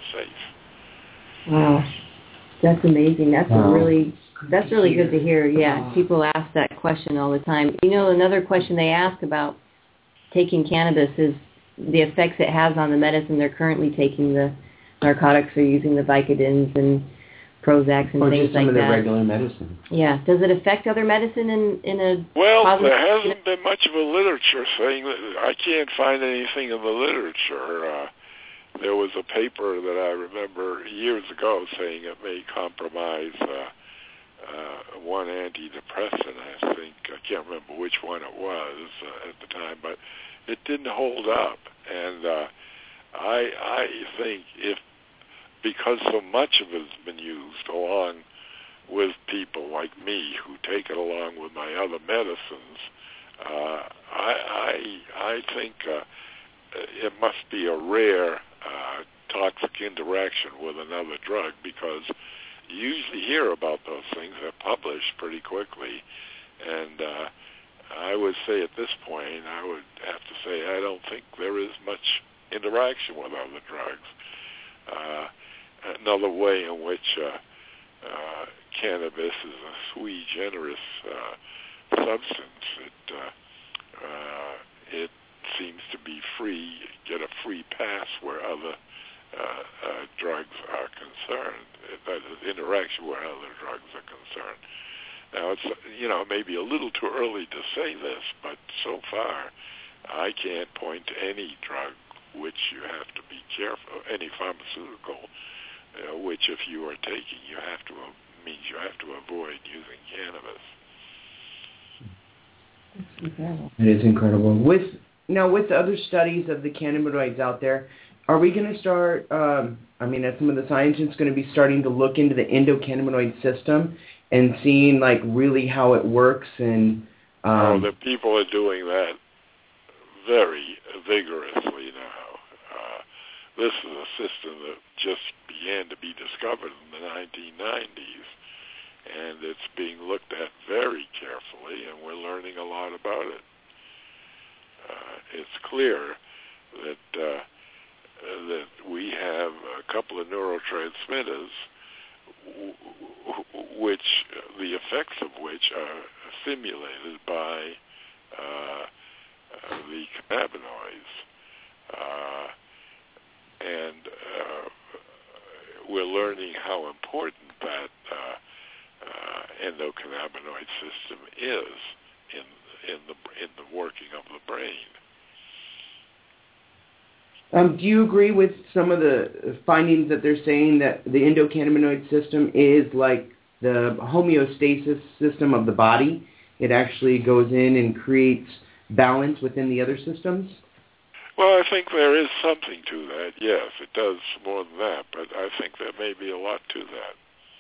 safe. Wow, that's amazing. That's wow. a really that's really good to hear. Yeah, wow. People ask that question all the time. You know, another question they ask about taking cannabis is the effects it has on the medicine they're currently taking, the narcotics they're using, the Vicodins and Prozacs and or things just some like of the that. regular medicine. Yeah. Does it affect other medicine in, in a Well, positive there hasn't been much of a literature saying that. I can't find anything in the literature. Uh, there was a paper that I remember years ago saying it may compromise uh, uh, one antidepressant, I think. I can't remember which one it was uh, at the time, but it didn't hold up. And uh, I, I think if because so much of it has been used along with people like me who take it along with my other medicines, uh, I, I, I think uh, it must be a rare uh, toxic interaction with another drug, because you usually hear about those things. They're published pretty quickly. And uh, I would say at this point, I would have to say I don't think there is much interaction with other drugs. Uh, Another way in which uh, uh, cannabis is a sui generis uh, substance. It uh, uh, it seems to be free, get a free pass where other uh, uh, drugs are concerned. That is, interaction where other drugs are concerned. Now, it's you know maybe a little too early to say this, but so far I can't point to any drug which you have to be careful, any pharmaceutical. Uh, which, if you are taking, you have to uh, means you have to avoid using cannabis. That's incredible. It is incredible. With now, with the other studies of the cannabinoids out there, are we going to start? Um, I mean, are some of the scientists going to be starting to look into the endocannabinoid system and seeing, like, really how it works? And um, oh, the people are doing that very vigorously now. Uh, this is a system that just began to be discovered in the nineteen nineties, and it's being looked at very carefully, and we're learning a lot about it. Uh, it's clear that uh, that we have a couple of neurotransmitters, w- w- which uh, the effects of which are stimulated by uh, uh, the cannabinoids, uh, and uh, we're learning how important that uh, uh, endocannabinoid system is in in the in the working of the brain. Um, do you agree with some of the findings that they're saying that the endocannabinoid system is like the homeostasis system of the body? It actually goes in and creates balance within the other systems? Well, I think there is something to that. Yes, it does more than that, but I think there may be a lot to that.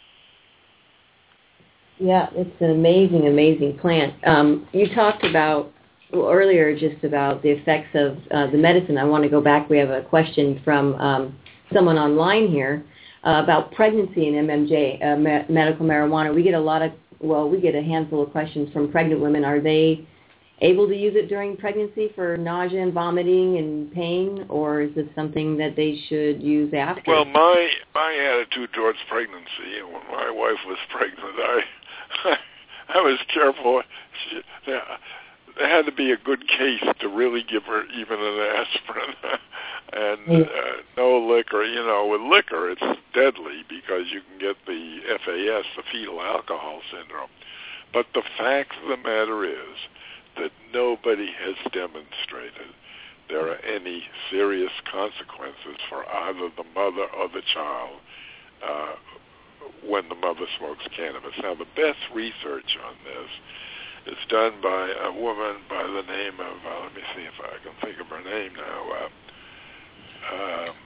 Yeah, it's an amazing, amazing plant. Um, you talked about well, earlier just about the effects of uh, the medicine. I want to go back. We have a question from um, someone online here uh, about pregnancy and M M J, uh, me- medical marijuana. We get a lot of, well, we get a handful of questions from pregnant women. Are they able to use it during pregnancy for nausea and vomiting and pain, or is this something that they should use after? Well, my my attitude towards pregnancy, and when my wife was pregnant, I I was careful. She, there, there had to be a good case to really give her even an aspirin, and uh, no liquor. You know, with liquor, it's deadly because you can get the F A S, the fetal alcohol syndrome. But the fact of the matter is that nobody has demonstrated there are any serious consequences for either the mother or the child uh, when the mother smokes cannabis. Now, the best research on this is done by a woman by the name of, uh, let me see if I can think of her name now. Uh, um,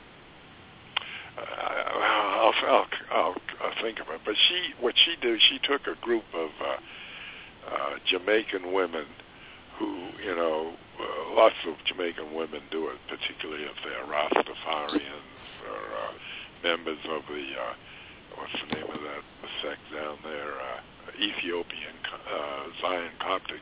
I'll, I'll, I'll, I'll think of it. But she, what she did, she took a group of uh, uh, Jamaican women who, you know, uh, lots of Jamaican women do it, particularly if they're Rastafarians or uh, members of the, uh, what's the name of that sect down there, uh, Ethiopian uh, Zion Coptic,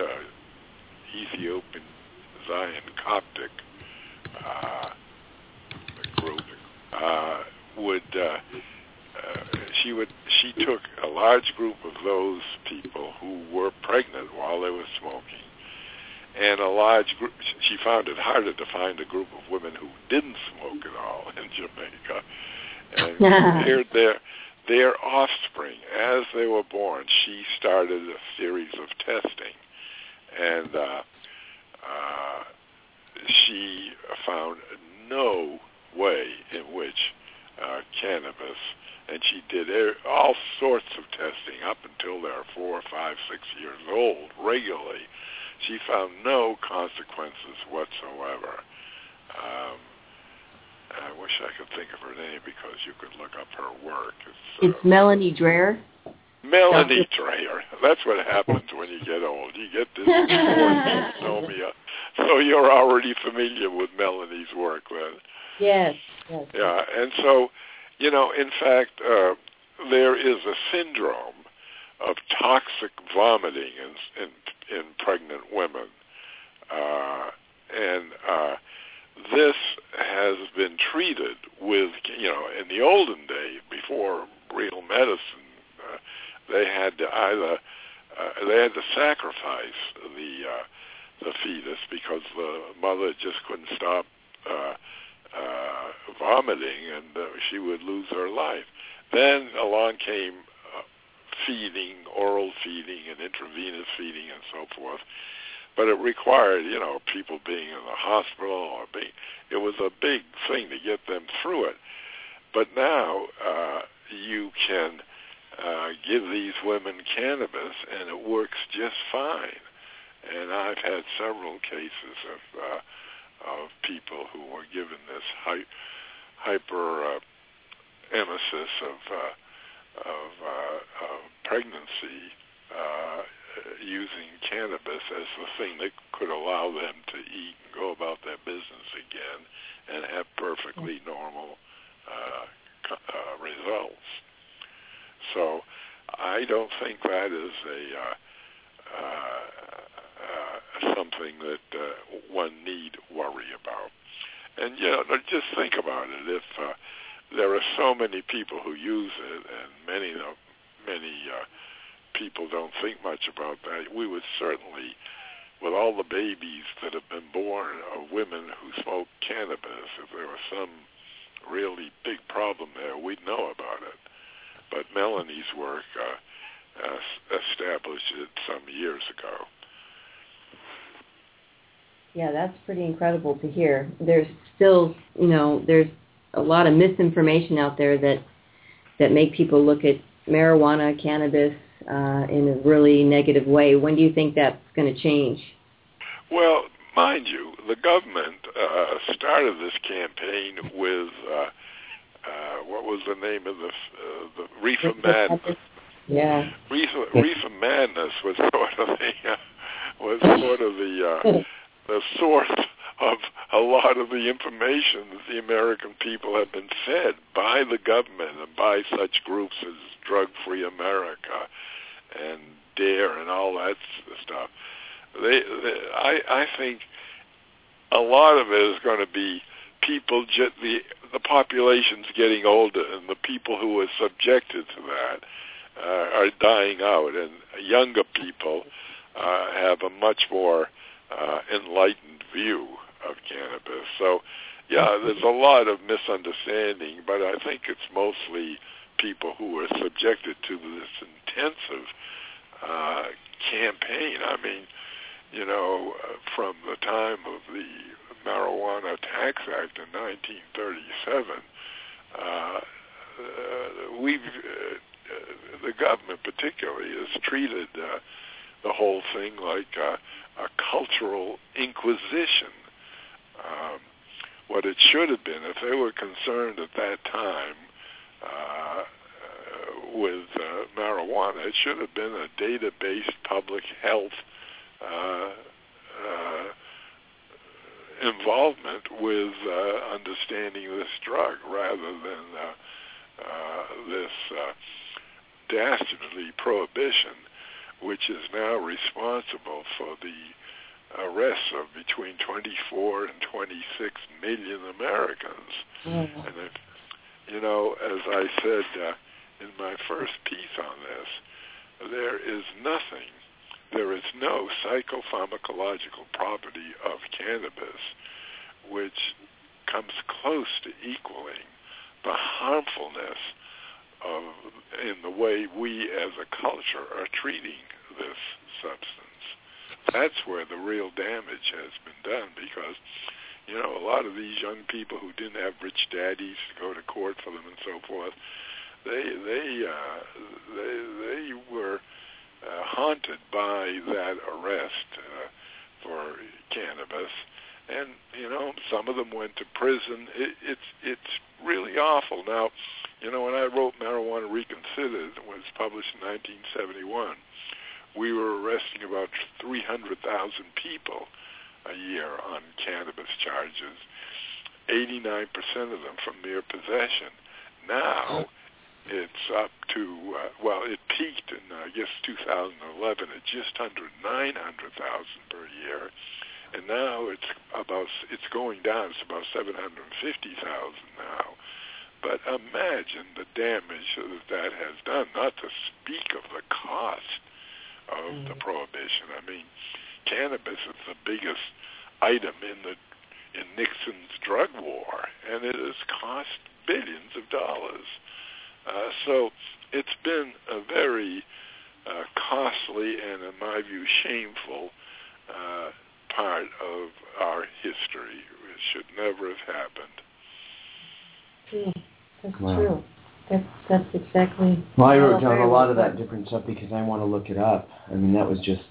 uh, Ethiopian Zion Coptic uh, group, uh, would, uh, uh, she would, she took a large group of those people who were pregnant while they were smoking, and a large group, she found it harder to find a group of women who didn't smoke at all in Jamaica, and compared their, their offspring as they were born. She started a series of testing, and uh, uh, she found no way in which uh, cannabis, and she did all sorts of testing up until they were four, five, six years old regularly. She found no consequences whatsoever. Um, I wish I could think of her name because you could look up her work. It's, uh, it's Melanie Dreher. Melanie Dreher. That's what happens when you get old. You get this dysmorphia. So you're already familiar with Melanie's work then. Yes, yes. Yeah, and so, you know, in fact, uh, there is a syndrome of toxic vomiting in, in, in pregnant women. Uh, and uh, this has been treated with, you know, in the olden days, before real medicine, uh, they had to either, uh, they had to sacrifice the, uh, the fetus because the mother just couldn't stop uh, uh, vomiting, and uh, she would lose her life. Then along came uh, feeding, oral feeding, and intravenous feeding, and so forth. But it required, you know, people being in the hospital or being. It was a big thing to get them through it. But now uh, you can uh, give these women cannabis, and it works just fine. And I've had several cases of uh, of people who were given this high, hyper uh, emesis of uh, of, uh, of pregnancy uh, using cannabis as the thing that could allow them to eat and go about their business again and have perfectly normal uh, uh, results. So I don't think that is a uh, uh, uh, something that uh, one need worry about. And, you know, just think about it. If uh, there are so many people who use it, and many, uh, many uh, people don't think much about that, we would certainly, with all the babies that have been born of women who smoke cannabis, if there was some really big problem there, we'd know about it. But Melanie's work uh, uh, established it some years ago. Yeah, that's pretty incredible to hear. There's still, you know, there's a lot of misinformation out there that that make people look at marijuana, cannabis uh, in a really negative way. When do you think that's going to change? Well, mind you, the government uh, started this campaign with, uh, uh, what was the name of the, uh, the Reefer Madness. Yeah. Reefer, Reefer Madness was sort of the, uh, was sort of the, uh, the source of a lot of the information that the American people have been fed by the government and by such groups as Drug Free America and DARE and all that stuff. They, they, I, I think a lot of it is going to be people, just the the population's getting older, and the people who are subjected to that uh, are dying out, and younger people uh, have a much more uh, enlightened view of cannabis. So, yeah, there's a lot of misunderstanding, but I think it's mostly people who are subjected to this intensive uh, campaign. I mean, you know, uh, from the time of the Marijuana Tax Act in nineteen thirty-seven, uh, uh, we've, uh, uh, the government particularly has treated uh, the whole thing like uh, a cultural inquisition. Um, what it should have been, if they were concerned at that time uh, uh, with uh, marijuana, it should have been a data-based public health uh, uh, involvement with uh, understanding this drug rather than uh, uh, this uh, dastardly prohibition, which is now responsible for the arrests of between twenty-four and twenty-six million Americans. Mm-hmm. And if, you know, as I said uh, in my first piece on this, there is nothing, there is no psychopharmacological property of cannabis which comes close to equaling the harmfulness of, in the way we as a culture are treating this substance. That's where the real damage has been done, because, you know, a lot of these young people who didn't have rich daddies to go to court for them and so forth, they they uh, they they were uh, haunted by that arrest uh, for cannabis, and you know, some of them went to prison. It, it's it's really awful. Now, you know, when I wrote Marijuana Reconsidered, it was published in nineteen seventy-one. We were arresting about three hundred thousand people a year on cannabis charges, eighty-nine percent of them from mere possession. Now it's up to, uh, well, it peaked in, uh, I guess, two thousand eleven at just under nine hundred thousand per year, and now it's about, it's going down, it's about seven hundred fifty thousand now. But imagine the damage that that has done, not to speak of the cost of the prohibition. I mean, cannabis is the biggest item in the in Nixon's drug war, and it has cost billions of dollars. Uh, so it's been a very uh, costly and, in my view, shameful uh, part of our history. It should never have happened. Yeah, that's wow. true. That's, that's exactly... Well, I wrote down a lot of that different stuff because I want to look it up. I mean, that was just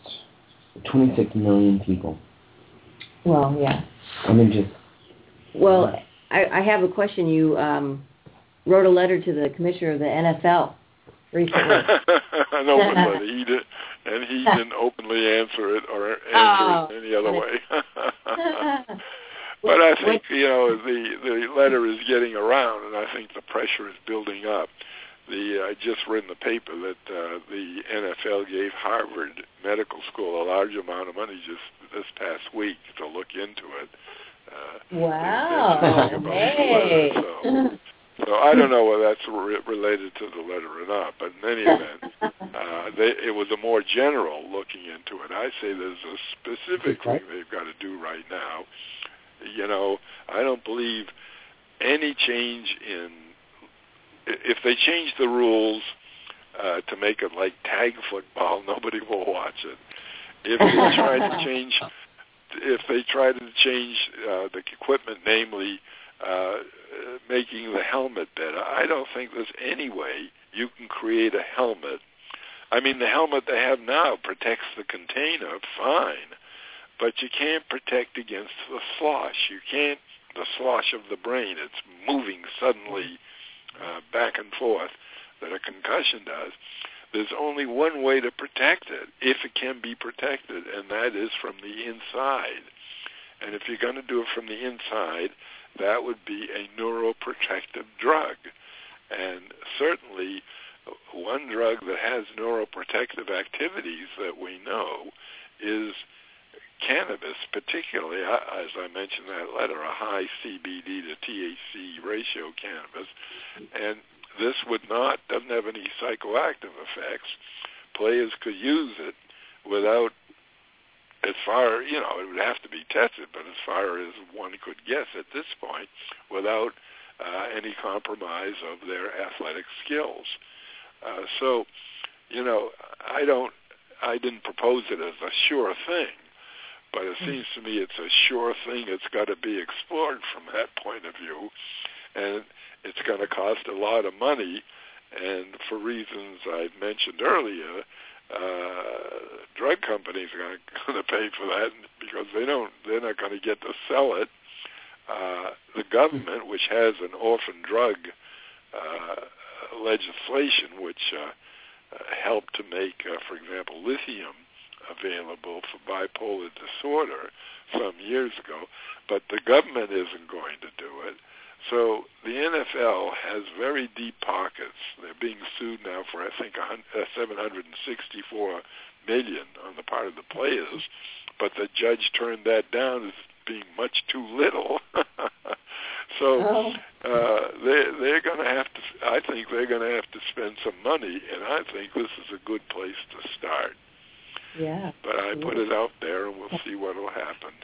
twenty-six million people. Well, yeah. I mean, just... Well, I, I have a question. You um, wrote a letter to the commissioner of the N F L recently. An open letter. He did, and he didn't openly answer it or answer oh, it any other way. But I think, you know, the, the letter is getting around, and I think the pressure is building up. The I just read in the paper that uh, the N F L gave Harvard Medical School a large amount of money just this past week to look into it. Uh, wow. Hey. Letter, so, so I don't know whether that's re- related to the letter or not, but in any event, uh, they, it was a more general looking into it. I say there's a specific thing they've got to do right now. You know, I don't believe any change in, if they change the rules uh, to make it like tag football, nobody will watch it. If they try to change, if they try to change uh, the equipment, namely uh, making the helmet better, I don't think there's any way you can create a helmet. I mean, the helmet they have now protects the container, fine. But you can't protect against the slosh. You can't, the slosh of the brain. It's moving suddenly uh, back and forth that a concussion does. There's only one way to protect it, if it can be protected, and that is from the inside. And if you're going to do it from the inside, that would be a neuroprotective drug. And certainly one drug that has neuroprotective activities that we know is cannabis, particularly, as I mentioned in that letter, a high C B D to T H C ratio cannabis. And this would not, doesn't have any psychoactive effects. Players could use it without, as far, you know, it would have to be tested, but as far as one could guess at this point, without uh, any compromise of their athletic skills. Uh, so, you know, I don't, I didn't propose it as a sure thing, but it seems to me it's a sure thing. It's got to be explored from that point of view, and it's going to cost a lot of money. And for reasons I've mentioned earlier, uh, drug companies are going to pay for that because they don't. They're not going to get to sell it. Uh, the government, which has an orphan drug uh, legislation, which uh, uh, helped to make, uh, for example, lithium available for bipolar disorder some years ago, but the government isn't going to do it. So the N F L has very deep pockets. They're being sued now for, I think, seven hundred sixty-four million dollars on the part of the players, but the judge turned that down as being much too little. So uh, they, they're going to have to, I think they're going to have to spend some money, and I think this is a good place to start. Yeah. But I put it out there, and we'll see what will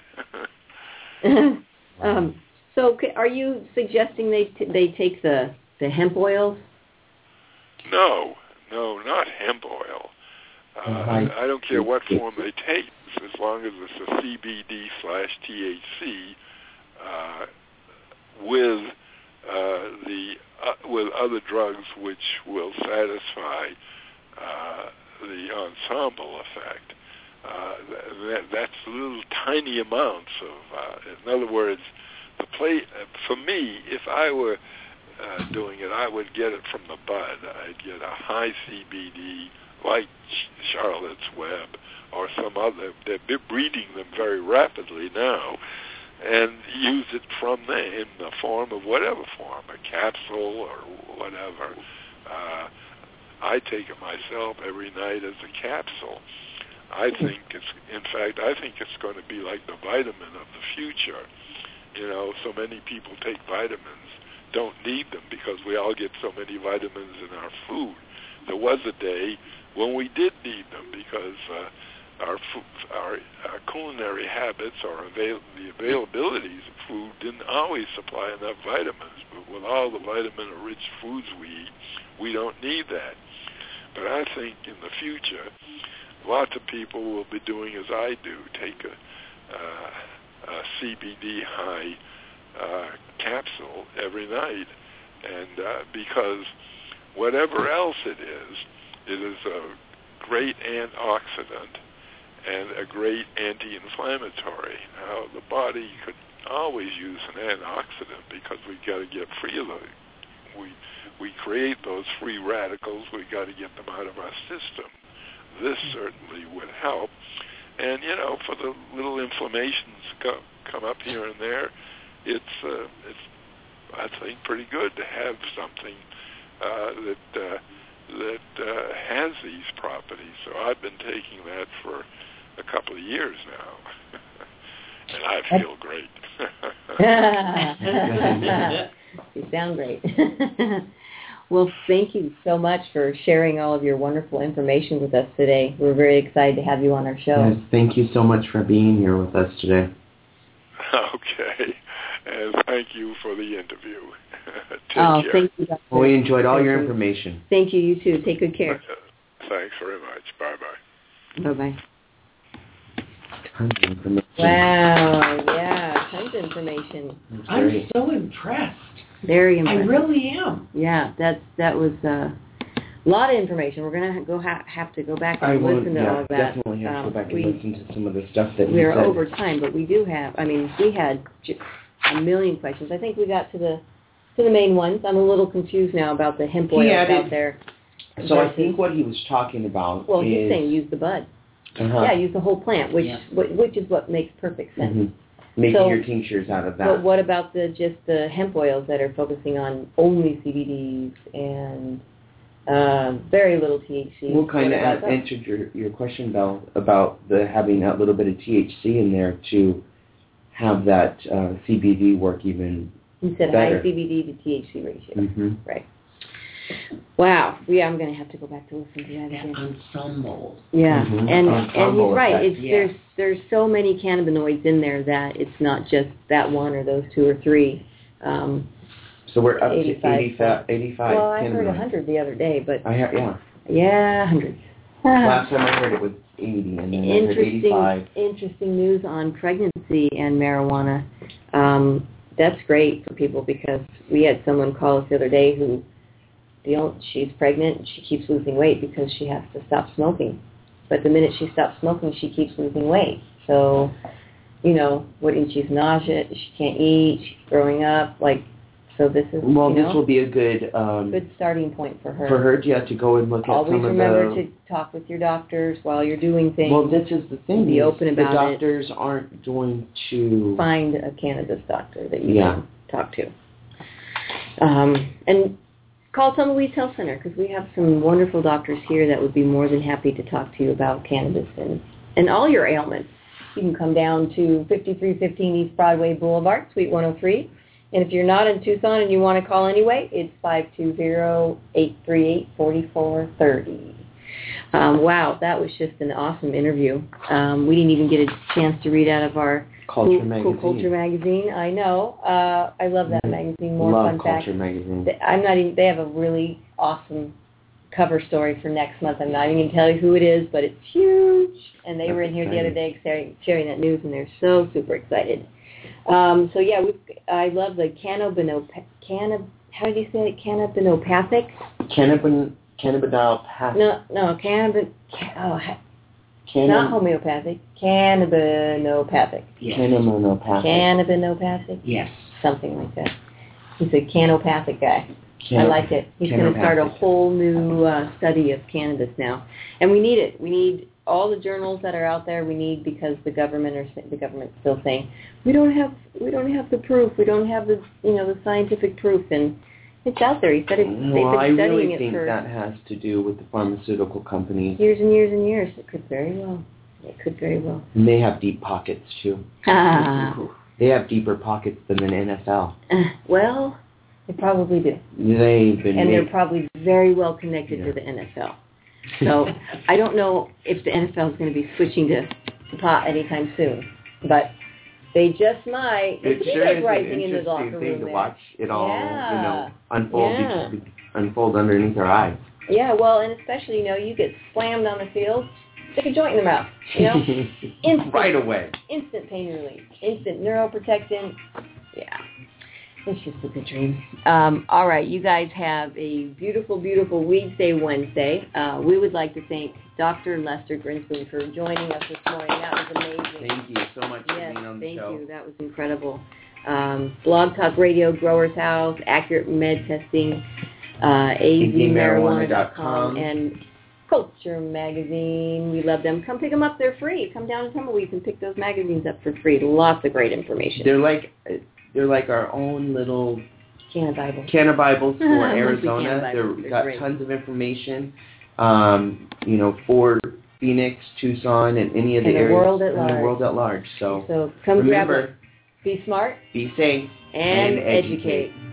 happen. um, so, are you suggesting they t- they take the, the hemp oils? No, no, not hemp oil. Uh, I, I don't care what form they take, as long as it's a C B D slash T H C uh, with uh, the uh, with other drugs which will satisfy uh, the ensemble effect. Uh, that, that's little tiny amounts of, uh, in other words, the play, for me, if I were uh, doing it, I would get it from the bud. I'd get a high C B D like Charlotte's Web or some other. They're breeding them very rapidly now, and use it from there in the form of whatever form, a capsule or whatever. Uh, I take it myself every night as a capsule. I think it's, in fact, I think it's going to be like the vitamin of the future. You know, so many people take vitamins, don't need them because we all get so many vitamins in our food. There was a day when we did need them because uh, our, food, our our culinary habits or avail- the availabilities of food didn't always supply enough vitamins. But with all the vitamin-rich foods we eat, we don't need that. But I think in the future, lots of people will be doing as I do, take a, uh, a C B D high uh, capsule every night, and uh, because whatever else it is, it is a great antioxidant and a great anti-inflammatory. Now, the body could always use an antioxidant because we got to get free of them. We we create those free radicals. We got to get them out of our system. This certainly would help. And you know, for the little inflammations go, come up here and there, it's uh, it's I think pretty good to have something uh, that uh, that uh, has these properties. So I've been taking that for a couple of years now, and I feel great. You sound great. Well, thank you so much for sharing all of your wonderful information with us today. We're very excited to have you on our show. Yes, thank you so much for being here with us today. Okay, and thank you for the interview. Take oh, care. Thank you, Doctor Well, we enjoyed all thank your you. information. Thank you, you too. Take good care. Thanks very much. Bye-bye. Bye-bye. Tons of information. Wow, yeah, tons of information. I'm so impressed. Very I impressive. really am. Yeah, that's that was uh, a lot of information. We're gonna go ha- have to go back and I will, listen to yeah, all of that. definitely have um, to go back and we, listen to some of the stuff that We're you said. over time, but we do have. I mean, we had j- a million questions. I think we got to the to the main ones. I'm a little confused now about the hemp He oils added- out there. So I versus- think what he was talking about Well, is... he's saying use the bud. uh-huh. Yeah, use the whole plant, which Yeah. wh- which is what makes perfect sense. Mhm. Making So- your tinctures out of that. But what about the just the hemp oils that are focusing on only C B Ds and um, very little T H C? Well, kind What of about those? answered your, your question, Belle, about the having that little bit of T H C in there to have that uh, C B D work even He said better. high C B D to T H C ratio. Mm-hmm. Right. Wow. Yeah, I'm going to have to go back to listen to that That again. ensemble. Yeah, Mhm. and and Ensemble he's right. effect. It's Yeah. there's there's so many cannabinoids in there that it's not just that one or those two or three. Um, So we're up eighty-five. to eighty-five, eighty-five well, I heard cannabinoids. one hundred the other day, but I ha- yeah. yeah, one hundred. Last time I heard it was eighty, and then I heard interesting, eighty-five. interesting news on pregnancy and marijuana. Um, that's great for people because we had someone call us the other day who, the only, she's pregnant and she keeps losing weight because she has to stop smoking. But the minute she stops smoking, she keeps losing weight. So, you know, what? And she's nauseous. She can't eat. She's throwing up. Like, so this is Well, you this know, will be a good um, good starting point for her. for her, yeah, to go and look at Always some of remember the. to talk with your doctors while you're doing things. Well, this is the thing. Be is open the about it. doctors aren't going to. Find a cannabis doctor that you Yeah. can talk to. Um, and call Tumbleweeds Health Center because we have some wonderful doctors here that would be more than happy to talk to you about cannabis and, and all your ailments. You can come down to fifty-three fifteen East Broadway Boulevard, Suite one oh three. And if you're not in Tucson and you want to call anyway, it's five two zero, eight three eight, four four three zero. Um, wow, that was just an awesome interview. Um, we didn't even get a chance to read out of our Culture cool, magazine. Cool Culture magazine. I know. Uh, I love that magazine. More Love fun Culture facts. magazine. They- I'm not even. They have a really awesome cover story for next month. I'm not even going to tell you who it is, but it's huge. And they That's were in here exciting. the other day sharing, sharing that news, and they're so super excited. Um, so yeah, we. I love the cannabino. Cannab. How did you say it? Cannabinopathic? Cannabin, cannabinopathic. No, no, cannabin. Oh, ha- Cannab- not homeopathic. Cannabinopathic. Yes. Cannabinopathic. Cannabinopathic. Yes. Something like that. He's a canopathic guy. Can- I like it. He's going to start a canopathic. whole new uh, study of cannabis now, and we need it. We need all the journals that are out there. We need because the government are the government's still saying we don't have we don't have the proof. We don't have the you know the scientific proof, and it's out there. He said it, they've Well, I been studying really it think for that has to do with the pharmaceutical companies. years and years and years. It could very well. It could very well. And they have deep pockets, too. Ah. They have deeper pockets than an N F L. Uh, well, they probably do. They've been And they're made- probably very well connected Yeah. to the N F L. So I don't know if the N F L is going to be switching to, to pot anytime soon, but they just might. It It's sure like is rising an in the interesting locker thing room to there. watch it all, Yeah. you know, unfold, Yeah. be- unfold underneath our eyes. Yeah, well, and especially, you know, you get slammed on the field, stick a joint in the mouth, you know? Instant. Right away. Instant pain relief. Instant neuroprotectant. Yeah. It's just a good dream. Um, all right, you guys have a beautiful, beautiful Weed Day Wednesday. Uh, we would like to thank Doctor Lester Grinspoon for joining us this morning. That was amazing. Thank you so much for yes, being on the thank show. you. That was incredible. Um, Blog Talk Radio, Growers House, Accurate Med Testing, uh, A Z marijuana dot com, and Culture Magazine. We love them. Come pick them up. They're free. Come down to Tumbleweeds and pick those magazines up for free. Lots of great information. They're like they're like our own little Canna Bible. Canna Bibles for Monthly Arizona. Canna Bibles. They've They're got great. tons of information. Um, you know, for Phoenix, Tucson, and any of the And the areas world at and large. the world at large. So, So come grab remember, it. Be smart be safe and, and educate. educate.